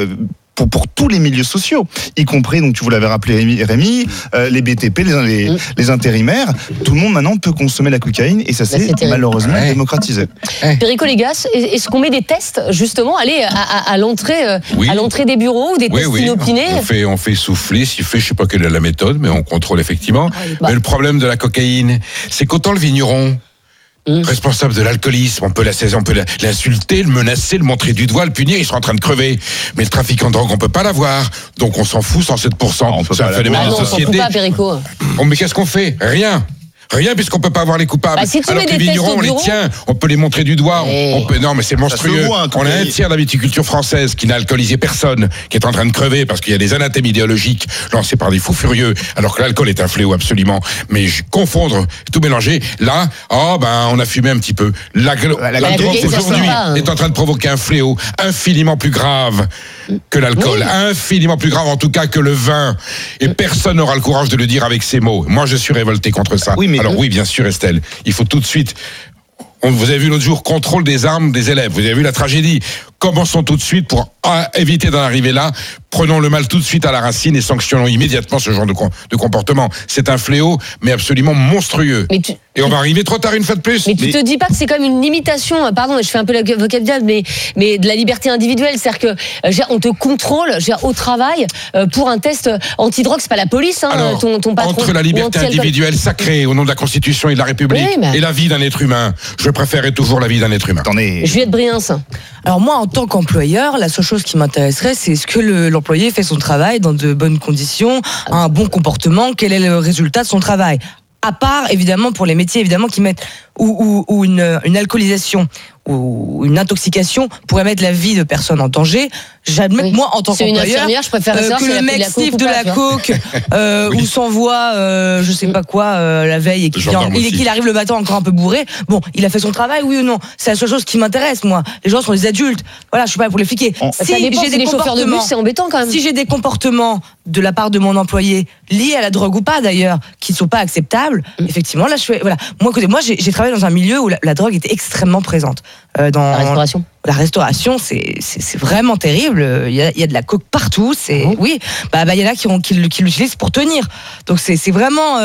pour tous les milieux sociaux, y compris, donc tu vous l'avez rappelé Rémi, les BTP, les intérimaires. Tout le monde maintenant peut consommer la cocaïne, et ça s'est malheureusement démocratisé. Perico Légas, est-ce qu'on met des tests justement à l'entrée des bureaux, ou des tests inopinés? On fait souffler, siffler, je sais pas quelle est la méthode, mais on contrôle effectivement. Mais le problème de la cocaïne, c'est qu'autant le vigneron, responsable de l'alcoolisme, on peut l'insulter, le menacer, le montrer du doigt, le punir, il sera en train de crever. Mais le trafiquant de drogue, on peut pas l'avoir. Donc on s'en fout, 107%. C'est un phénomène de société. On s'en fout pas, Perico. Mais qu'est-ce qu'on fait? Rien, puisqu'on peut pas avoir les coupables. Si tu alors que les vignerons, on les tient, on peut les montrer du doigt. Non, mais c'est monstrueux. On a un tiers de la viticulture française qui n'a alcoolisé personne, qui est en train de crever parce qu'il y a des anathèmes idéologiques lancés par des fous furieux, alors que l'alcool est un fléau absolument. Mais confondre, tout mélanger, là, on a fumé un petit peu. La drogue aujourd'hui est en train de provoquer un fléau infiniment plus grave que l'alcool, infiniment plus grave en tout cas que le vin. Et personne n'aura le courage de le dire avec ces mots. Moi, je suis révolté contre ça. Alors oui, bien sûr, Estelle, il faut tout de suite. Vous avez vu l'autre jour, contrôle des armes des élèves. Vous avez vu la tragédie. Commençons tout de suite pour éviter d'en arriver là. Prenons le mal tout de suite à la racine et sanctionnons immédiatement ce genre de comportement. C'est un fléau, mais absolument monstrueux. Et on va arriver trop tard une fois de plus. Mais tu te dis pas que c'est comme une limitation, pardon, je fais un peu l'avocat du diable, mais de la liberté individuelle. C'est-à-dire que on te contrôle au travail pour un test antidrogue, c'est pas la police, Alors, ton patron. Entre la liberté individuelle sacrée au nom de la Constitution et de la République et la vie d'un être humain, je préférerais toujours la vie d'un être humain. Juliette Briens. Alors moi, en tant qu'employeur, la seule chose qui m'intéresserait, c'est est-ce que l'employé fait son travail dans de bonnes conditions, a un bon comportement, quel est le résultat de son travail. À part, évidemment, pour les métiers évidemment qui mettent ou une alcoolisation ou une intoxication pourrait mettre la vie de personnes en danger. J'admets que moi, en tant qu'employeur, que le mec siffle de la coke ou s'envoie je sais pas quoi la veille et qu'il arrive le matin encore un peu bourré. Bon, il a fait son travail, oui ou non? C'est la seule chose qui m'intéresse, moi. Les gens sont des adultes. Voilà, je suis pas là pour les fliquer. Si j'ai des chauffeurs de bus, c'est embêtant quand même. Si j'ai des comportements de la part de mon employé liés à la drogue ou pas d'ailleurs, qui ne sont pas acceptables, effectivement, là je fais Moi, j'ai travaillé dans un milieu où la drogue était extrêmement présente. Dans la restauration. La restauration, c'est vraiment terrible. Il y a de la coke partout. Oui. Il y en a qui l'utilisent pour tenir. Donc c'est vraiment,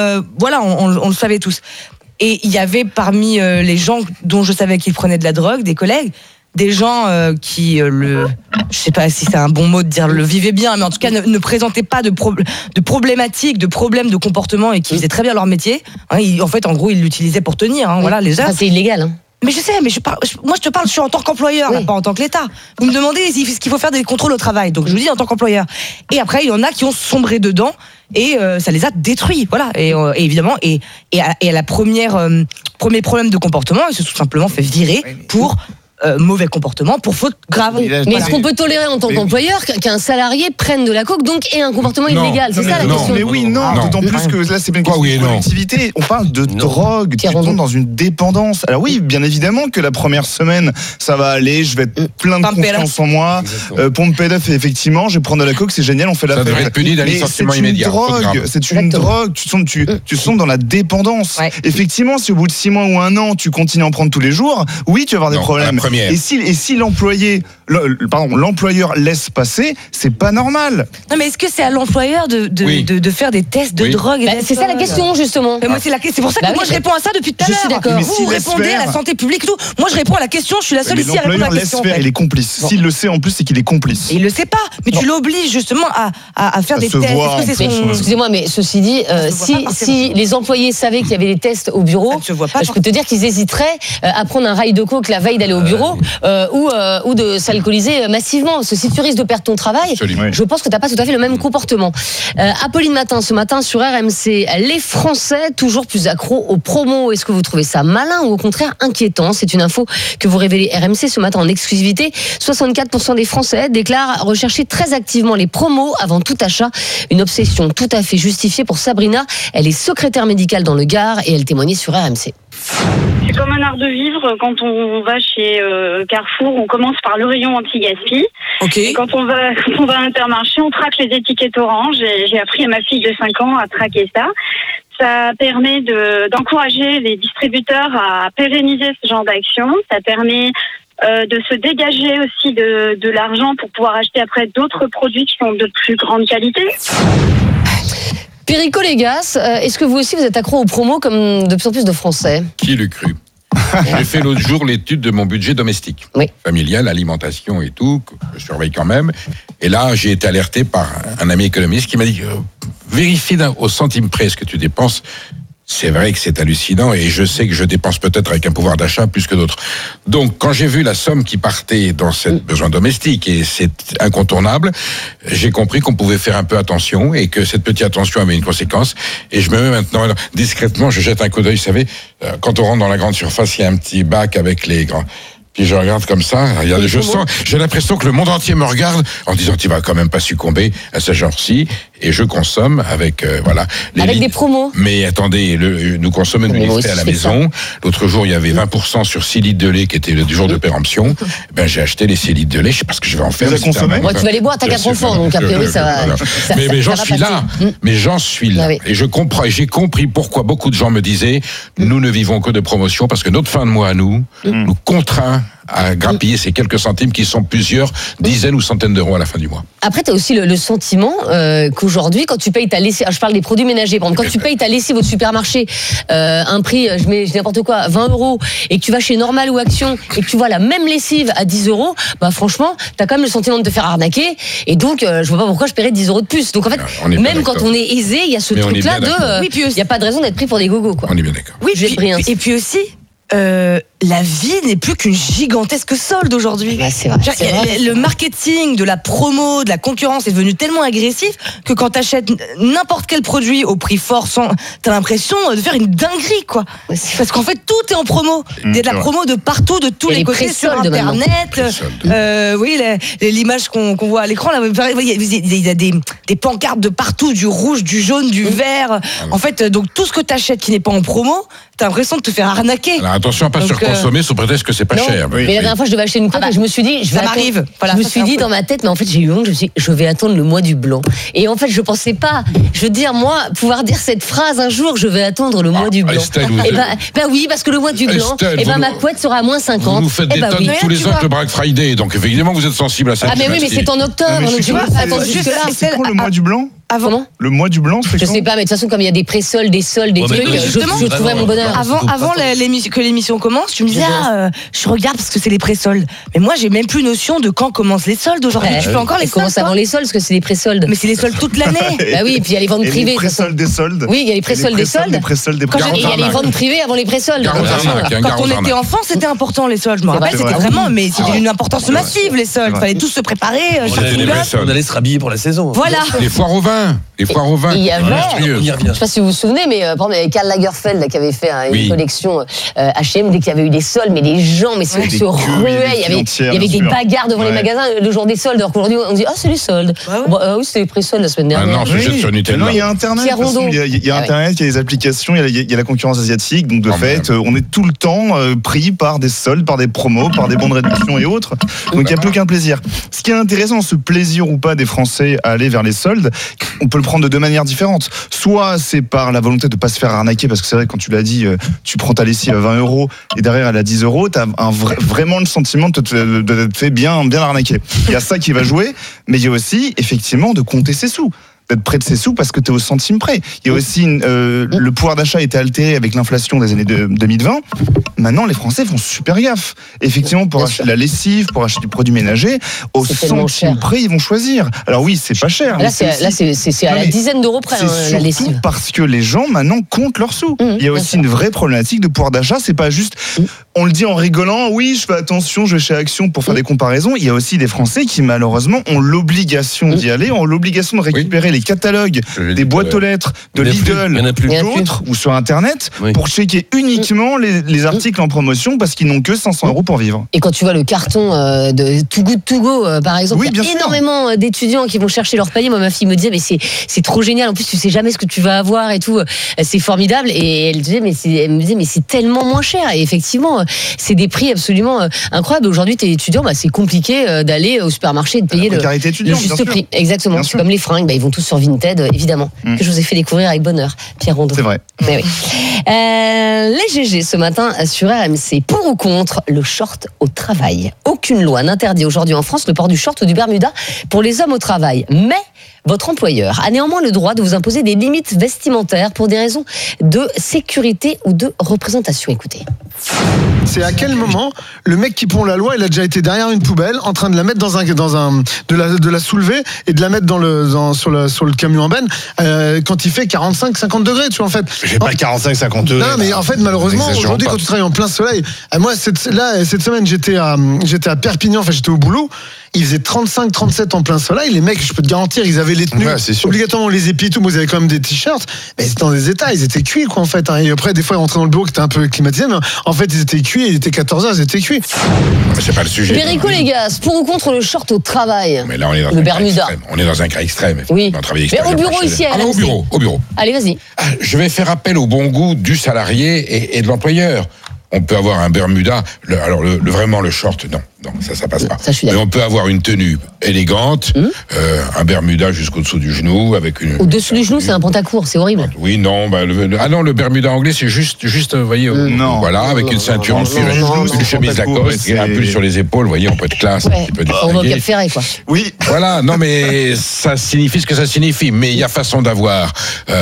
on le savait tous. Et il y avait parmi les gens dont je savais qu'ils prenaient de la drogue, des collègues, des gens qui je sais pas si c'est un bon mot de dire le vivaient bien, mais en tout cas ne présentaient pas de problématiques, de problèmes de comportement et qui faisaient très bien leur métier. En fait, en gros, ils l'utilisaient pour tenir. Voilà, les heures. C'est illégal. Hein. Mais je sais, mais moi je te parle, je suis en tant qu'employeur, là, pas en tant que l'État. Vous me demandez ce qu'il faut faire des contrôles au travail, donc je vous dis en tant qu'employeur. Et après, il y en a qui ont sombré dedans et ça les a détruits, voilà. Et évidemment, et à la premier problème de comportement, ils se sont tout simplement fait virer pour mauvais comportement, pour faute grave. Mais est-ce qu'on peut tolérer en tant qu'employeur qu'un salarié prenne de la coke donc ait un comportement illégal? C'est ça la question. Mais oui, non, d'autant plus que là c'est bien une question de productivité. On parle de drogue, tu tombes dans une dépendance. Alors oui, bien évidemment que la première semaine ça va aller, je vais être plein de confiance en moi, pomper d'œuf, et effectivement je vais prendre de la coke, c'est génial, on fait la fête. Ça devrait être puni d'un licenciement immédiat. C'est une drogue, tu tombes dans la dépendance. Effectivement, si au bout de 6 mois ou 1 an tu continues à en prendre tous les jours, oui tu vas avoir des problèmes. Et si l'employeur laisse passer, c'est pas normal. Non, mais est-ce que c'est à l'employeur de faire des tests de drogue? C'est ça la question, justement. Moi, c'est pour ça que moi je réponds à ça depuis tout à l'heure. Je suis d'accord. Vous répondez à la santé publique et tout. Moi je réponds à la question, je suis la seule ici à répondre à la question. Il est complice. S'il le sait en plus, c'est qu'il est complice. Et il le sait pas, mais tu l'obliges justement à faire des tests. Excusez-moi, mais ceci dit, si les employés savaient qu'il y avait des tests au bureau, je peux te dire qu'ils hésiteraient à prendre un rail de coke la veille d'aller au bureau. Ou de s'alcooliser massivement. Parce que si tu risques de perdre ton travail, je pense que tu n'as pas tout à fait le même comportement. Apolline Matin, ce matin sur RMC, les Français toujours plus accros aux promos. Est-ce que vous trouvez ça malin ou au contraire inquiétant? C'est une info que vous révélez RMC ce matin en exclusivité. 64% des Français déclarent rechercher très activement les promos avant tout achat. Une obsession tout à fait justifiée pour Sabrina. Elle est secrétaire médicale dans le Gard et elle témoignait sur RMC. C'est comme un art de vivre. Quand on va chez Carrefour, on commence par le rayon anti-gaspi. Et quand on va à Intermarché, on traque les étiquettes oranges. Et j'ai appris à ma fille de 5 ans à traquer ça. Ça permet d'encourager les distributeurs à pérenniser ce genre d'action. Ça permet de se dégager aussi de l'argent pour pouvoir acheter après d'autres produits qui sont de plus grande qualité. Perico Légas, est-ce que vous aussi vous êtes accro aux promos comme de plus en plus de Français? Qui l'eût cru? J'ai fait l'autre jour l'étude de mon budget domestique, familial, alimentation et tout, que je surveille quand même. Et là, j'ai été alerté par un ami économiste qui m'a dit vérifie au centime près ce que tu dépenses. C'est vrai que c'est hallucinant et je sais que je dépense peut-être avec un pouvoir d'achat plus que d'autres. Donc, quand j'ai vu la somme qui partait dans ces besoins domestiques, et c'est incontournable, j'ai compris qu'on pouvait faire un peu attention et que cette petite attention avait une conséquence. Et je me mets maintenant, discrètement, je jette un coup d'œil, vous savez, quand on rentre dans la grande surface, il y a un petit bac avec les grands... Puis je regarde comme ça, j'ai l'impression que le monde entier me regarde en disant tu vas quand même pas succomber à ce genre-ci, et je consomme avec avec des promos. Mais attendez, nous consommons du lait frais à la maison. L'autre jour, il y avait 20% sur 6 litres de lait qui était du jour de péremption. Ben j'ai acheté les 6 litres de lait, je sais pas ce que je vais en faire. Tu vas les boire, t'as 4 enfants, donc a priori ça va. Mais j'en suis là. Mais j'en suis là. Et je comprends, et j'ai compris pourquoi beaucoup de gens me disaient nous ne vivons que de promotion parce que notre fin de mois à nous contraint à grappiller ces quelques centimes qui sont plusieurs dizaines ou centaines d'euros à la fin du mois. Après, tu as aussi le sentiment qu'aujourd'hui, quand tu payes ta lessive, je parle des produits ménagers, par exemple, quand tu payes ta lessive au supermarché, un prix, je mets n'importe quoi, 20 €, et que tu vas chez Normal ou Action, et que tu vois la même lessive à 10 €, bah franchement, tu as quand même le sentiment de te faire arnaquer, et donc je vois pas pourquoi je paierais 10 € de plus. Donc en fait, même quand on est aisé, il y a ce truc-là de... il n'y a pas de raison d'être pris pour des gogos, quoi. On est bien d'accord. Oui, et puis aussi... la vie n'est plus qu'une gigantesque solde aujourd'hui. C'est vrai. Le marketing de la promo, de la concurrence est devenu tellement agressif que quand t'achètes n'importe quel produit au prix fort, t'as l'impression de faire une dinguerie, quoi. Parce qu'en fait, tout est en promo. Il y a de la promo de partout, de tous les côtés, sur Internet. Oui, l'image qu'on voit à l'écran, là, il y a des pancartes de partout, du rouge, du jaune, du vert. En fait, donc tout ce que t'achètes qui n'est pas en promo, t'as l'impression de te faire arnaquer. Alors attention à pas surconsommer sous prétexte que c'est pas cher. Mais la dernière fois, je devais acheter une coque et je me suis dit, je me suis dit dans ma tête, mais en fait, j'ai eu honte, je vais attendre le mois du blanc. Et en fait, je pensais pas, je veux dire, moi, pouvoir dire cette phrase un jour, je vais attendre le mois du blanc. Et oui, parce que le mois du blanc, ma couette sera à moins 50. Vous nous faites des tonnes tous les ans avec le Black Friday, donc évidemment, vous êtes sensible à ça. Ah, mais oui, mais c'est en octobre, donc je vais pas attendre jusque-là. C'est quand le mois du blanc? Comment ? Le mois du blanc, c'est Je quand sais pas, mais de toute façon, comme il y a des pré-soldes, des soldes, des trucs, je trouverai mon bonheur. Avant que l'émission commence, tu me disais, je regarde parce que c'est les pré-soldes. Mais moi, j'ai même plus notion de quand commencent les soldes aujourd'hui. Tu fais encore les soldes. Commence avant les soldes, parce que c'est les pré-soldes. Mais c'est les soldes toute l'année. Bah oui, et puis il y a les ventes privées. Les pré-soldes des soldes. Oui, il y a les pré-soldes des soldes. Les pré-soldes des Et il y a les ventes privées avant les pré-soldes. Quand on était enfant, c'était important les soldes. Je me rappelle, c'était vraiment, mais c'était d'une importance massive les soldes. Il fallait tous se préparer. On allait se rhabiller pour la saison. Voilà. Les foires au vin. Les foires au vin. Il y avait, je sais pas si vous vous souvenez, mais par exemple, il y avait Karl Lagerfeld là, qui avait fait une collection H&M dès qu'il y avait eu des soldes, mais les gens se ruaient. Il y avait des bagarres devant les magasins le jour des soldes. Alors qu'aujourd'hui, on dit c'est les soldes. Oui, c'était les pré-soldes la semaine dernière. Non, c'est sur Nutella. Non, il y a Internet. Il y a Internet, il y a les applications, il y a la concurrence asiatique. Donc de fait, on est tout le temps pris par des soldes, par des promos, par des bons de réduction et autres. Donc il n'y a plus qu'un plaisir. Ce qui est intéressant, ce plaisir ou pas des Français à aller vers les soldes, on peut le prendre de deux manières différentes. Soit c'est par la volonté de ne pas se faire arnaquer, parce que c'est vrai, quand tu l'as dit, tu prends ta lessive à 20 € et derrière elle a 10 €, tu as vraiment le sentiment de te fait bien arnaquer. Il y a ça qui va jouer, mais il y a aussi effectivement de compter ses sous. D'être près de ses sous parce que tu es au centime près. Il y a aussi le pouvoir d'achat a été altéré avec l'inflation des années 2020. Maintenant, les Français font super gaffe. Effectivement, pour acheter de la lessive, pour acheter du produit ménager, au centime près, ils vont choisir. Alors oui, c'est pas cher. Là, c'est à la dizaine d'euros près, la lessive. Parce que les gens, maintenant, comptent leurs sous. Il y a aussi une vraie problématique de pouvoir d'achat. C'est pas juste, on le dit en rigolant, oui, je fais attention, je vais chez Action pour faire des comparaisons. Il y a aussi des Français qui, malheureusement, ont l'obligation d'y aller, ont l'obligation de récupérer les catalogues des boîtes aux lettres de Lidl ou d'autres, ou sur Internet, pour checker uniquement les articles en promotion parce qu'ils n'ont que 500 € pour vivre. Et quand tu vois le carton de Too Good To Go, par exemple, il y a énormément d'étudiants qui vont chercher leur panier. Moi, ma fille me disait, mais c'est trop génial. En plus, tu sais jamais ce que tu vas avoir et tout. C'est formidable. Et elle me disait, mais c'est tellement moins cher. Et effectivement, c'est des prix absolument incroyables. Aujourd'hui, t'es étudiant, c'est compliqué d'aller au supermarché et de payer le juste prix. Exactement. C'est comme les fringues, ils vont tous sur Vinted, évidemment, que je vous ai fait découvrir avec bonheur, Pierre Rondeau. C'est vrai. Mais oui. Les GG ce matin sur RMC. Pour ou contre le short au travail ? Aucune loi n'interdit aujourd'hui en France le port du short ou du bermuda pour les hommes au travail. Mais votre employeur a néanmoins le droit de vous imposer des limites vestimentaires pour des raisons de sécurité ou de représentation. Écoutez. C'est à quel moment le mec qui pond la loi, il a déjà été derrière une poubelle en train de la mettre de la soulever et de la mettre sur le camion en benne quand il fait 45-50 degrés, tu vois, en fait. J'ai pas 45-50 degrés. Non, mais en fait, malheureusement, aujourd'hui, quand tu travailles en plein soleil, moi, cette semaine, j'étais à Perpignan, enfin, j'étais au boulot. Il faisait 35-37 en plein soleil. Les mecs, je peux te garantir, ils avaient les tenues, obligatoirement les épis, tout, mais ils avaient quand même des t-shirts. Mais ils étaient dans des états, ils étaient cuits, quoi, en fait. Et après, des fois, ils rentraient dans le bureau qui était un peu climatisé, mais en fait, ils étaient cuits, il était 14h, ils étaient cuits. C'est pas le sujet. Perico, les gars, pour ou contre le short au travail ? Mais là, on est dans le bermuda. On est dans un cas extrême. Oui. Mais au bureau ici, à au bureau. Allez, vas-y. Je vais faire appel au bon goût du salarié et de l'employeur. On peut avoir un bermuda, vraiment le short, non, ça passe pas. Mais on peut avoir une tenue élégante, un bermuda jusqu'au-dessous du genou, avec une. Au-dessous du genou, c'est un pantacourt, c'est horrible. Oui, non, le bermuda anglais, c'est juste, vous voyez, voilà, avec une ceinture en cuir, une chemise Lacoste et un pull sur les épaules, vous voyez, on peut être classe, un petit peu on va au Cap Ferret, quoi. Oui. Voilà, non, mais ça signifie ce que ça signifie. Mais il y a façon d'avoir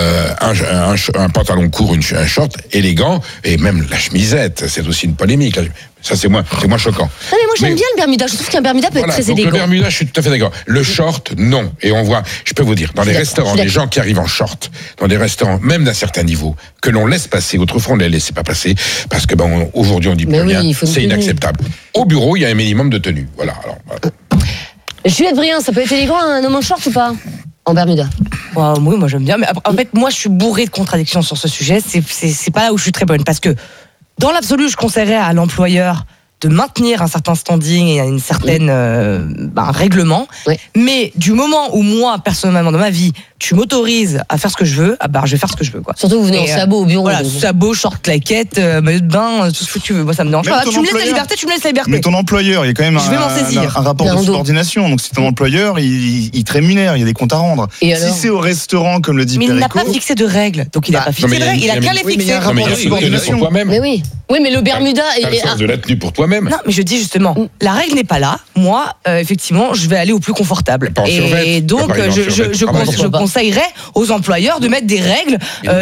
un pantalon court, un short élégant, et même la chemisette. C'est aussi une polémique. Ça, c'est moins choquant. Non, mais moi, j'aime bien le bermuda. Je trouve qu'un bermuda peut être très élégant. Le bermuda, je suis tout à fait d'accord. Le short, non. Et on voit, je peux vous dire, dans les restaurants, les gens qui arrivent en short, dans des restaurants, même d'un certain niveau, que l'on laisse passer. Autrefois, on ne les laissait pas passer, parce que aujourd'hui, on dit plus rien. C'est inacceptable. Au bureau, il y a un minimum de tenue. Voilà. Juliette Brien, ça peut être élégant, un homme en short ou pas ? En bermuda. Oui, moi j'aime bien. Mais en fait, moi je suis bourrée de contradictions sur ce sujet. C'est pas là où je suis très bonne. Parce que dans l'absolu, je conseillerais à l'employeur de maintenir un certain standing et une certaine un règlement. Mais du moment où moi, personnellement, dans ma vie, tu m'autorises à faire ce que je veux, je vais faire ce que je veux, quoi. Surtout vous venez en sabot au bureau. Voilà, sabot, short, claquette, maillot de bain, tout ce que tu veux. Moi, ça me dérange pas. Tu me laisses la liberté, tu me laisses la liberté. Mais ton employeur, il y a quand même un rapport de subordination. Donc si ton employeur, il te rémunère, il y a des comptes à rendre. Et si c'est au restaurant, comme le dit Perico. Mais il n'a pas fixé de règles. Donc il n'a pas fixé de règles, il a qu'à les fixer. Il y a un rapport de subordination. Mais oui. Oui, mais le bermuda est. Le sens de la tenue pour toi-même. Non, mais je dis justement, la règle n'est pas là. moi, effectivement, je vais aller au plus confortable. Pas en survêt. Et donc, Pas je conseillerais aux employeurs de mettre des règles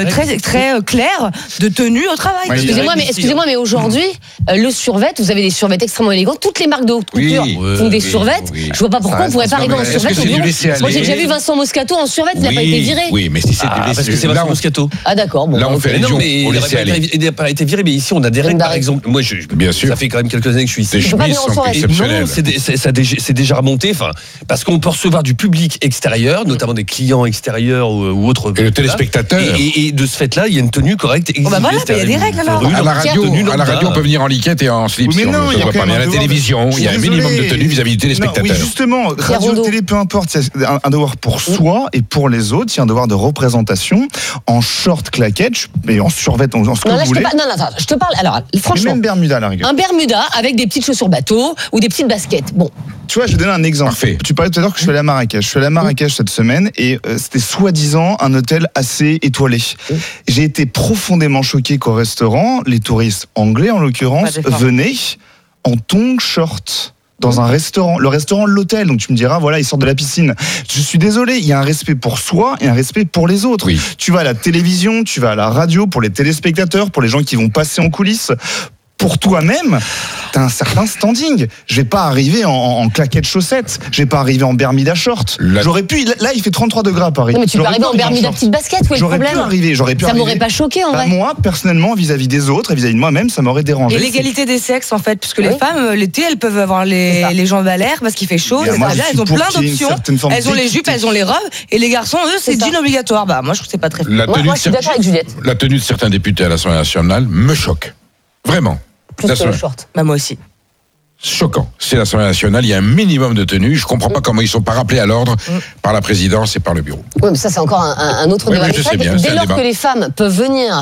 très claires de tenue au travail. Excusez-moi, mais aujourd'hui, le survêt, vous avez des survêtements extrêmement élégants. Toutes les marques de haute couture font des survêtements. Je vois pas pourquoi on pourrait pas arriver en survêt au bureau. Moi, j'ai déjà vu Vincent Moscato en survêt, il n'a pas été viré. Oui, mais si c'est du parce que c'est Vincent Moscato. Ah d'accord. Là, on fait allusion au laisser aller. Il n'a pas été viré, mais ici, on a des règles, par exemple. Moi, bien sûr. Ça fait quand même quelques années que je suis ici. Les chemises sont exceptionnelles. C'est déjà remonté, parce qu'on peut recevoir du public extérieur, notamment des clients extérieurs ou autres. Et le téléspectateur. Et de ce fait-là, il y a une tenue correcte. Il y a des règles alors. À la radio, on peut venir en liquette et en slip. Mais non, il y a pas. Mais à la télévision, il y a un minimum de tenue vis-à-vis du téléspectateur. Oui, justement, radio, télé, peu importe, il y a un devoir pour soi et pour les autres. Il y a un devoir de représentation en short claquette et en survêt, en ce que vous voulez. Non, je te parle. Alors, franchement. Même Bermuda, la rigueur. Un Bermuda avec des petites chaussures bateau ou des petites baskets. Bon. Tu vois, je vais donner un exemple. Parfait. Tu parlais tout à l'heure que je suis allé à Marrakech. Je suis allé à Marrakech cette semaine et c'était soi-disant un hôtel assez étoilé. J'ai été profondément choqué qu'au restaurant, les touristes anglais en l'occurrence venaient en tongs short. Dans un restaurant, le restaurant, l'hôtel, donc tu me diras, voilà, ils sortent de la piscine. Je suis désolé, il y a un respect pour soi et un respect pour les autres. Oui. Tu vas à la télévision, tu vas à la radio, pour les téléspectateurs, pour les gens qui vont passer en coulisses. Pour toi-même, t'as un certain standing. Je vais pas arriver en claquettes chaussettes. Je vais pas arriver en Bermuda short. J'aurais pu. Là, il fait 33 degrés à Paris. Non, mais tu peux arriver en Bermuda petite basket. Où est le problème ? J'aurais pu ça m'aurait pas choqué en vrai. Moi, personnellement, vis-à-vis des autres et vis-à-vis de moi-même, ça m'aurait dérangé. Et l'égalité des sexes, en fait, puisque les femmes, l'été, elles peuvent avoir les jambes à l'air parce qu'il fait chaud. Elles ont plein d'options. Elles ont les jupes, elles ont les robes. Et les garçons, eux, c'est jean obligatoire. Bah, moi, je trouve que c'est pas très. Moi, je suis d'accord avec Juliette. La tenue de certains députés à l'Assemblée nationale me choque. Vraiment. Plus que le short. Bah, moi aussi. Choquant. C'est l'Assemblée nationale, il y a un minimum de tenue. Je comprends pas comment ils sont pas rappelés à l'ordre par la présidence et par le bureau. Oui, mais ça, c'est encore un autre débat. Dès lors que les femmes peuvent venir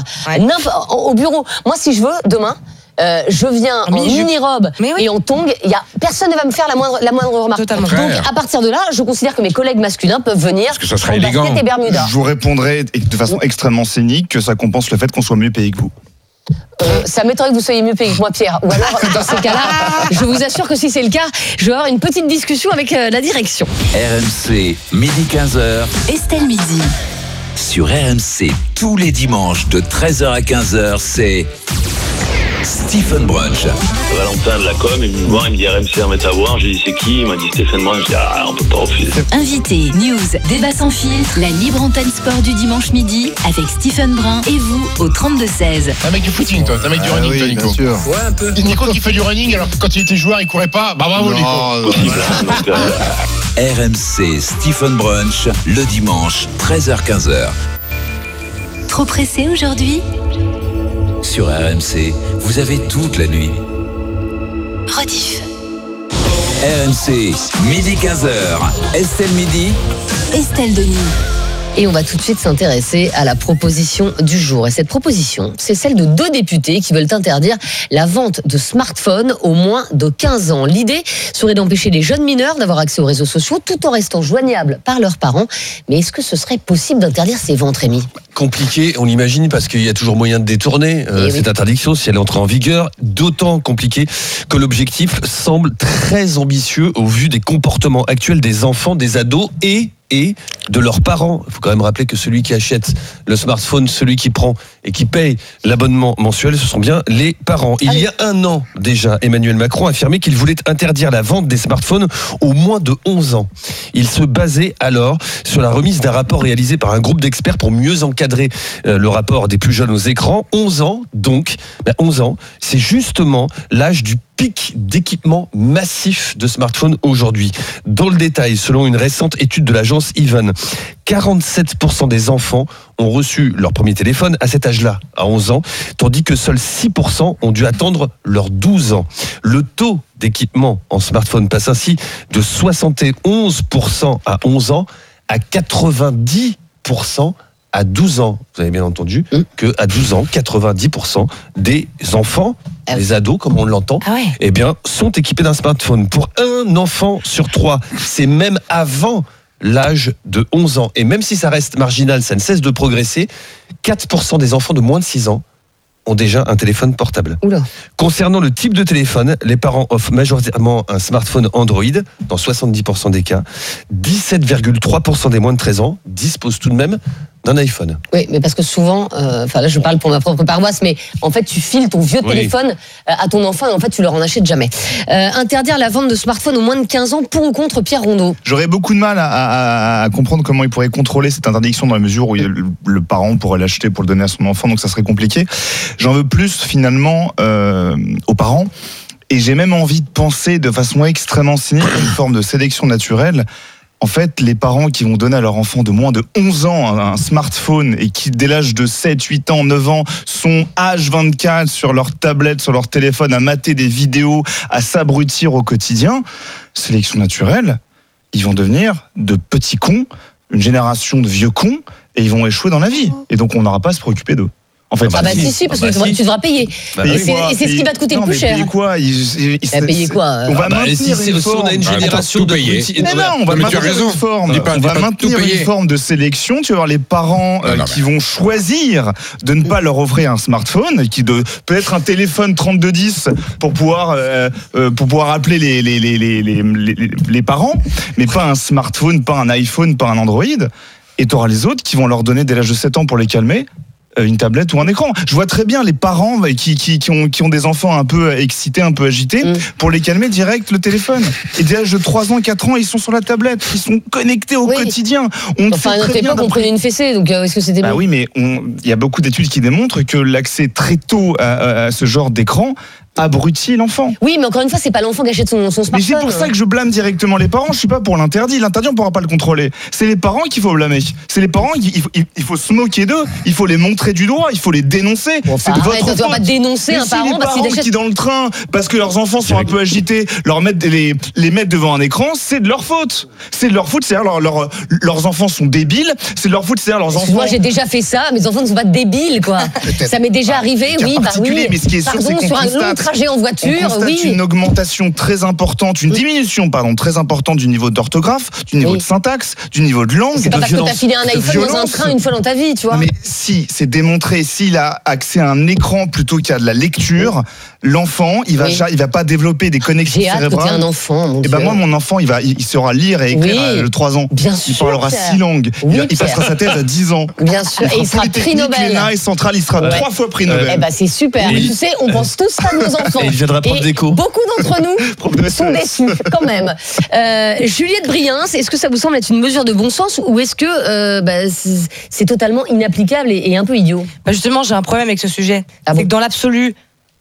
au bureau, moi, si je veux, demain, je viens en mini-robe et en tongs, personne ne va me faire la moindre remarque. Totalement. Donc, à partir de là, je considère que mes collègues masculins peuvent venir parce que ça serait en élégant. basket et Bermuda. Je vous répondrai de façon extrêmement cynique que ça compense le fait qu'on soit mieux payé que vous. Ça m'étonnerait que vous soyez mieux payé que moi, Pierre. Ou alors, dans ces cas-là, je vous assure que si c'est le cas, je vais avoir une petite discussion avec la direction. RMC, midi 15h. Estelle Midi. Sur RMC, tous les dimanches de 13h à 15h, c'est Stephen Brunch. Valentin de la com, il me voir, il me dit RMC, remettre à voir. J'ai dit c'est qui ? Il m'a dit Stephen Brunch. Je dis on peut pas refuser. Invité, news, débat sans filtre, la libre antenne sport du dimanche midi avec Stephen Brun et vous au 32-16. T'es un mec du footing, toi. T'es un mec du running, toi, Nico. Bien sûr. Ouais, un peu. Nico qui fait du running alors que quand il était joueur, il courait pas. Bah bravo, Nico. RMC, Stephen Brunch, le dimanche, 13h-15h. Trop pressé aujourd'hui ? Sur RMC, vous avez toute la nuit. Rediff. RMC, midi 15h. Estelle Midi. Estelle Denis. Et on va tout de suite s'intéresser à la proposition du jour. Et cette proposition, c'est celle de 2 députés qui veulent interdire la vente de smartphones aux moins de 15 ans. L'idée serait d'empêcher les jeunes mineurs d'avoir accès aux réseaux sociaux tout en restant joignables par leurs parents. Mais est-ce que ce serait possible d'interdire ces ventes, Rémi ? Compliqué, on l'imagine, parce qu'il y a toujours moyen de détourner cette interdiction si elle entre en vigueur. D'autant compliqué que l'objectif semble très ambitieux au vu des comportements actuels des enfants, des ados et de leurs parents. Il faut quand même rappeler que celui qui achète le smartphone, celui qui prend et qui paye l'abonnement mensuel, ce sont bien les parents. Il y a un an déjà, Emmanuel Macron a affirmé qu'il voulait interdire la vente des smartphones aux moins de 11 ans. Il se basait alors sur la remise d'un rapport réalisé par un groupe d'experts pour mieux encadrer le rapport des plus jeunes aux écrans. 11 ans, donc, 11 ans, c'est justement l'âge du pic d'équipement massif de smartphones aujourd'hui. Dans le détail, selon une récente étude de l'agence Even, 47% des enfants ont reçu leur premier téléphone à cet âge-là, à 11 ans, tandis que seuls 6% ont dû attendre leurs 12 ans. Le taux d'équipement en smartphone passe ainsi de 71% à 11 ans à 90% à 12 ans. Vous avez bien entendu que à 12 ans, 90% des enfants, les ados comme on l'entend, eh bien, sont équipés d'un smartphone. Pour un enfant sur 3, c'est même avant l'âge de 11 ans. Et même si ça reste marginal, ça ne cesse de progresser, 4% des enfants de moins de 6 ans ont déjà un téléphone portable. Oula. Concernant le type de téléphone, les parents offrent majoritairement un smartphone Android, dans 70% des cas. 17,3% des moins de 13 ans disposent tout de même d'un iPhone. Oui, mais parce que souvent, là je parle pour ma propre paroisse, mais en fait tu files ton vieux téléphone à ton enfant et en fait tu leur en achètes jamais. Interdire la vente de smartphones aux moins de 15 ans, pour ou contre Pierre Rondeau? J'aurais beaucoup de mal à comprendre comment il pourrait contrôler cette interdiction dans la mesure où le parent pourrait l'acheter pour le donner à son enfant, donc ça serait compliqué. J'en veux plus finalement aux parents. Et j'ai même envie de penser de façon extrêmement cynique une forme de sélection naturelle. En fait, les parents qui vont donner à leur enfant de moins de 11 ans un smartphone et qui, dès l'âge de 7, 8 ans, 9 ans, sont H24 sur leur tablette, sur leur téléphone, à mater des vidéos, à s'abrutir au quotidien, sélection naturelle, ils vont devenir de petits cons, une génération de vieux cons, et ils vont échouer dans la vie. Et donc, on n'aura pas à se préoccuper d'eux. En fait, si, parce que tu devras payer. Et c'est ce qui va te coûter le plus cher. Payer quoi payer quoi On va maintenir une forme. On a une génération de on va maintenir une forme. On va maintenir une forme de sélection. Tu vas avoir les parents qui vont choisir de ne pas leur offrir un smartphone, qui peut être un téléphone 3210 pour pouvoir appeler les parents, mais pas un smartphone, pas un iPhone, pas un Android. Et tu auras les autres qui vont leur donner dès l'âge de 7 ans pour les calmer une tablette ou un écran. Je vois très bien les parents qui ont des enfants un peu excités, un peu agités, pour les calmer direct le téléphone. Et dès l'âge de 3 ans, 4 ans, ils sont sur la tablette, ils sont connectés au quotidien. À notre époque, on prenait une fessée, donc est-ce que c'était bien ? Oui, mais il y a beaucoup d'études qui démontrent que l'accès très tôt à ce genre d'écran abrutit l'enfant. Oui, mais encore une fois, c'est pas l'enfant qui achète son smartphone. Mais c'est pour ça que je blâme directement les parents. Je suis pas pour l'interdit. L'interdit, on pourra pas le contrôler. C'est les parents qu'il faut blâmer. C'est les parents, il faut se moquer d'eux. Il faut les montrer du doigt. Il faut les dénoncer. C'est de votre faute. Tu vas pas dénoncer un parent parce qu'il achète. Qui dans le train, parce que leurs enfants sont un peu agités, les mettre devant un écran, c'est de leur faute. C'est de leur faute. C'est-à-dire leurs enfants sont débiles. C'est de leur faute. C'est-à-dire leurs enfants. Moi, j'ai déjà fait ça. Mes enfants ne sont pas débiles, quoi. Ça m'est déjà arrivé. Oui, mais ce qui est sûr, c'est qu'on sur un long trajet en voiture, on constate une augmentation très importante, une diminution, très importante du niveau d'orthographe, du niveau de syntaxe, du niveau de langue. C'est pas parce que t'as filé un iPhone dans un train une fois dans ta vie, tu vois. Mais si, c'est démontré, s'il a accès à un écran plutôt qu'à de la lecture, l'enfant, il va pas développer des connexions cérébrales. J'ai hâte que t'aies un enfant, mon Dieu. Et moi, mon enfant, il saura lire et écrire à 3 ans. Bien sûr. Il parlera 6 langues. Il passera sa thèse à 10 ans. Bien sûr. Et il sera prix Nobel. L'ENA et Centrale, il sera 3 fois prix Nobel. C'est super. Tu sais, on pense tous ça de nos enfants. Et il viendra prendre des cours. Beaucoup d'entre nous sont déçus, quand même. Juliette Briens, est-ce que ça vous semble être une mesure de bon sens ou est-ce que c'est totalement inapplicable et un peu idiot ? Justement, j'ai un problème avec ce sujet. C'est que dans l'absolu,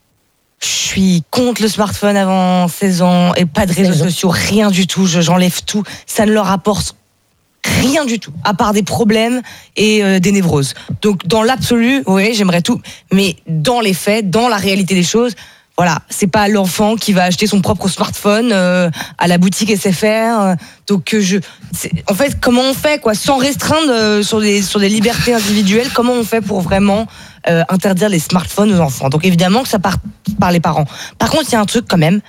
je suis contre le smartphone avant 16 ans et pas de réseaux sociaux, rien du tout. J'enlève tout. Ça ne leur apporte rien du tout, à part des problèmes et des névroses. Donc, dans l'absolu, oui, j'aimerais tout. Mais dans les faits, dans la réalité des choses, voilà, c'est pas l'enfant qui va acheter son propre smartphone à la boutique SFR. Donc en fait, comment on fait quoi, sans restreindre sur des libertés individuelles, comment on fait pour vraiment interdire les smartphones aux enfants ? Donc évidemment que ça part par les parents. Par contre, il y a un truc quand même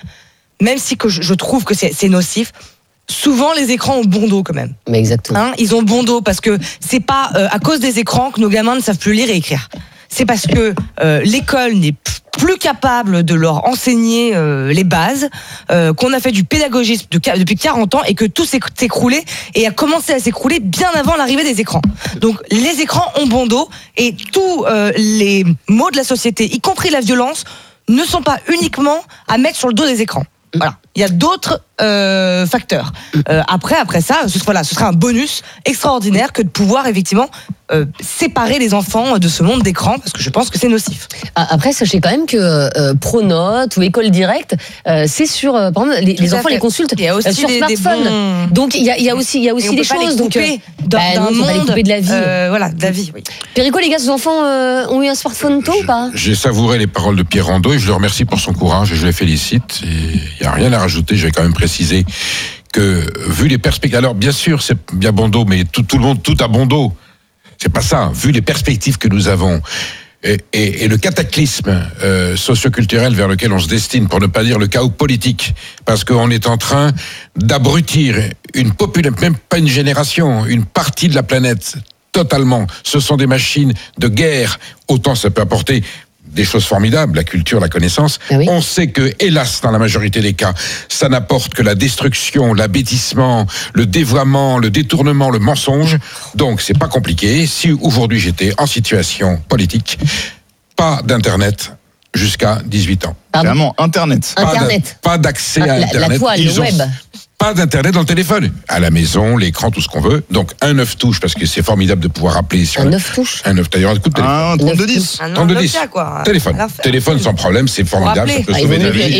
si que je trouve que c'est nocif. Souvent, les écrans ont bon dos quand même. Mais exactement. Ils ont bon dos parce que c'est pas à cause des écrans que nos gamins ne savent plus lire et écrire. C'est parce que l'école n'est plus capable de leur enseigner les bases, qu'on a fait du pédagogisme depuis 40 ans et que tout s'est écroulé et a commencé à s'écrouler bien avant l'arrivée des écrans. Donc les écrans ont bon dos et tous les maux de la société, y compris la violence, ne sont pas uniquement à mettre sur le dos des écrans. Voilà. Il y a d'autres facteurs. Après ça, ce sera un bonus extraordinaire que de pouvoir effectivement séparer les enfants de ce monde d'écran, parce que je pense que c'est nocif. Après, sachez quand même que Pronote ou École Directe, c'est sur, par exemple, les enfants les consultent sur smartphone. Donc il y a aussi des choses. Donc d'un monde de la vie. De la vie. Oui. Perico, les gars, vos enfants ont eu un smartphone tôt ou pas ? J'ai savouré les paroles de Pierre Rondeau et je le remercie pour son courage et je le félicite. Il n'y a rien à rajouter. Je vais quand même préciser que vu les perspectives, alors bien sûr c'est bien bon dos, mais tout le monde, tout a bon dos. C'est pas ça. Vu les perspectives que nous avons et le cataclysme socioculturel vers lequel on se destine, pour ne pas dire le chaos politique, parce qu'on est en train d'abrutir une population, même pas une génération, une partie de la planète totalement. Ce sont des machines de guerre. Autant ça peut apporter des choses formidables, la culture, la connaissance. On sait que, hélas, dans la majorité des cas, ça n'apporte que la destruction, l'abêtissement, le dévoiement, le détournement, le mensonge. Donc, c'est pas compliqué. Si aujourd'hui j'étais en situation politique, pas d'Internet jusqu'à 18 ans. Vraiment, Internet. Pas d'accès à Internet. La toile, le web. Pas d'Internet dans le téléphone. À la maison, l'écran, tout ce qu'on veut. Donc, un 9 touches, parce que c'est formidable de pouvoir appeler sur... Un 9 touches. Un 9, d'ailleurs, un coup de téléphone. Un 3210. 3210. Téléphone sans problème, c'est formidable. Ça peut sauver des vies.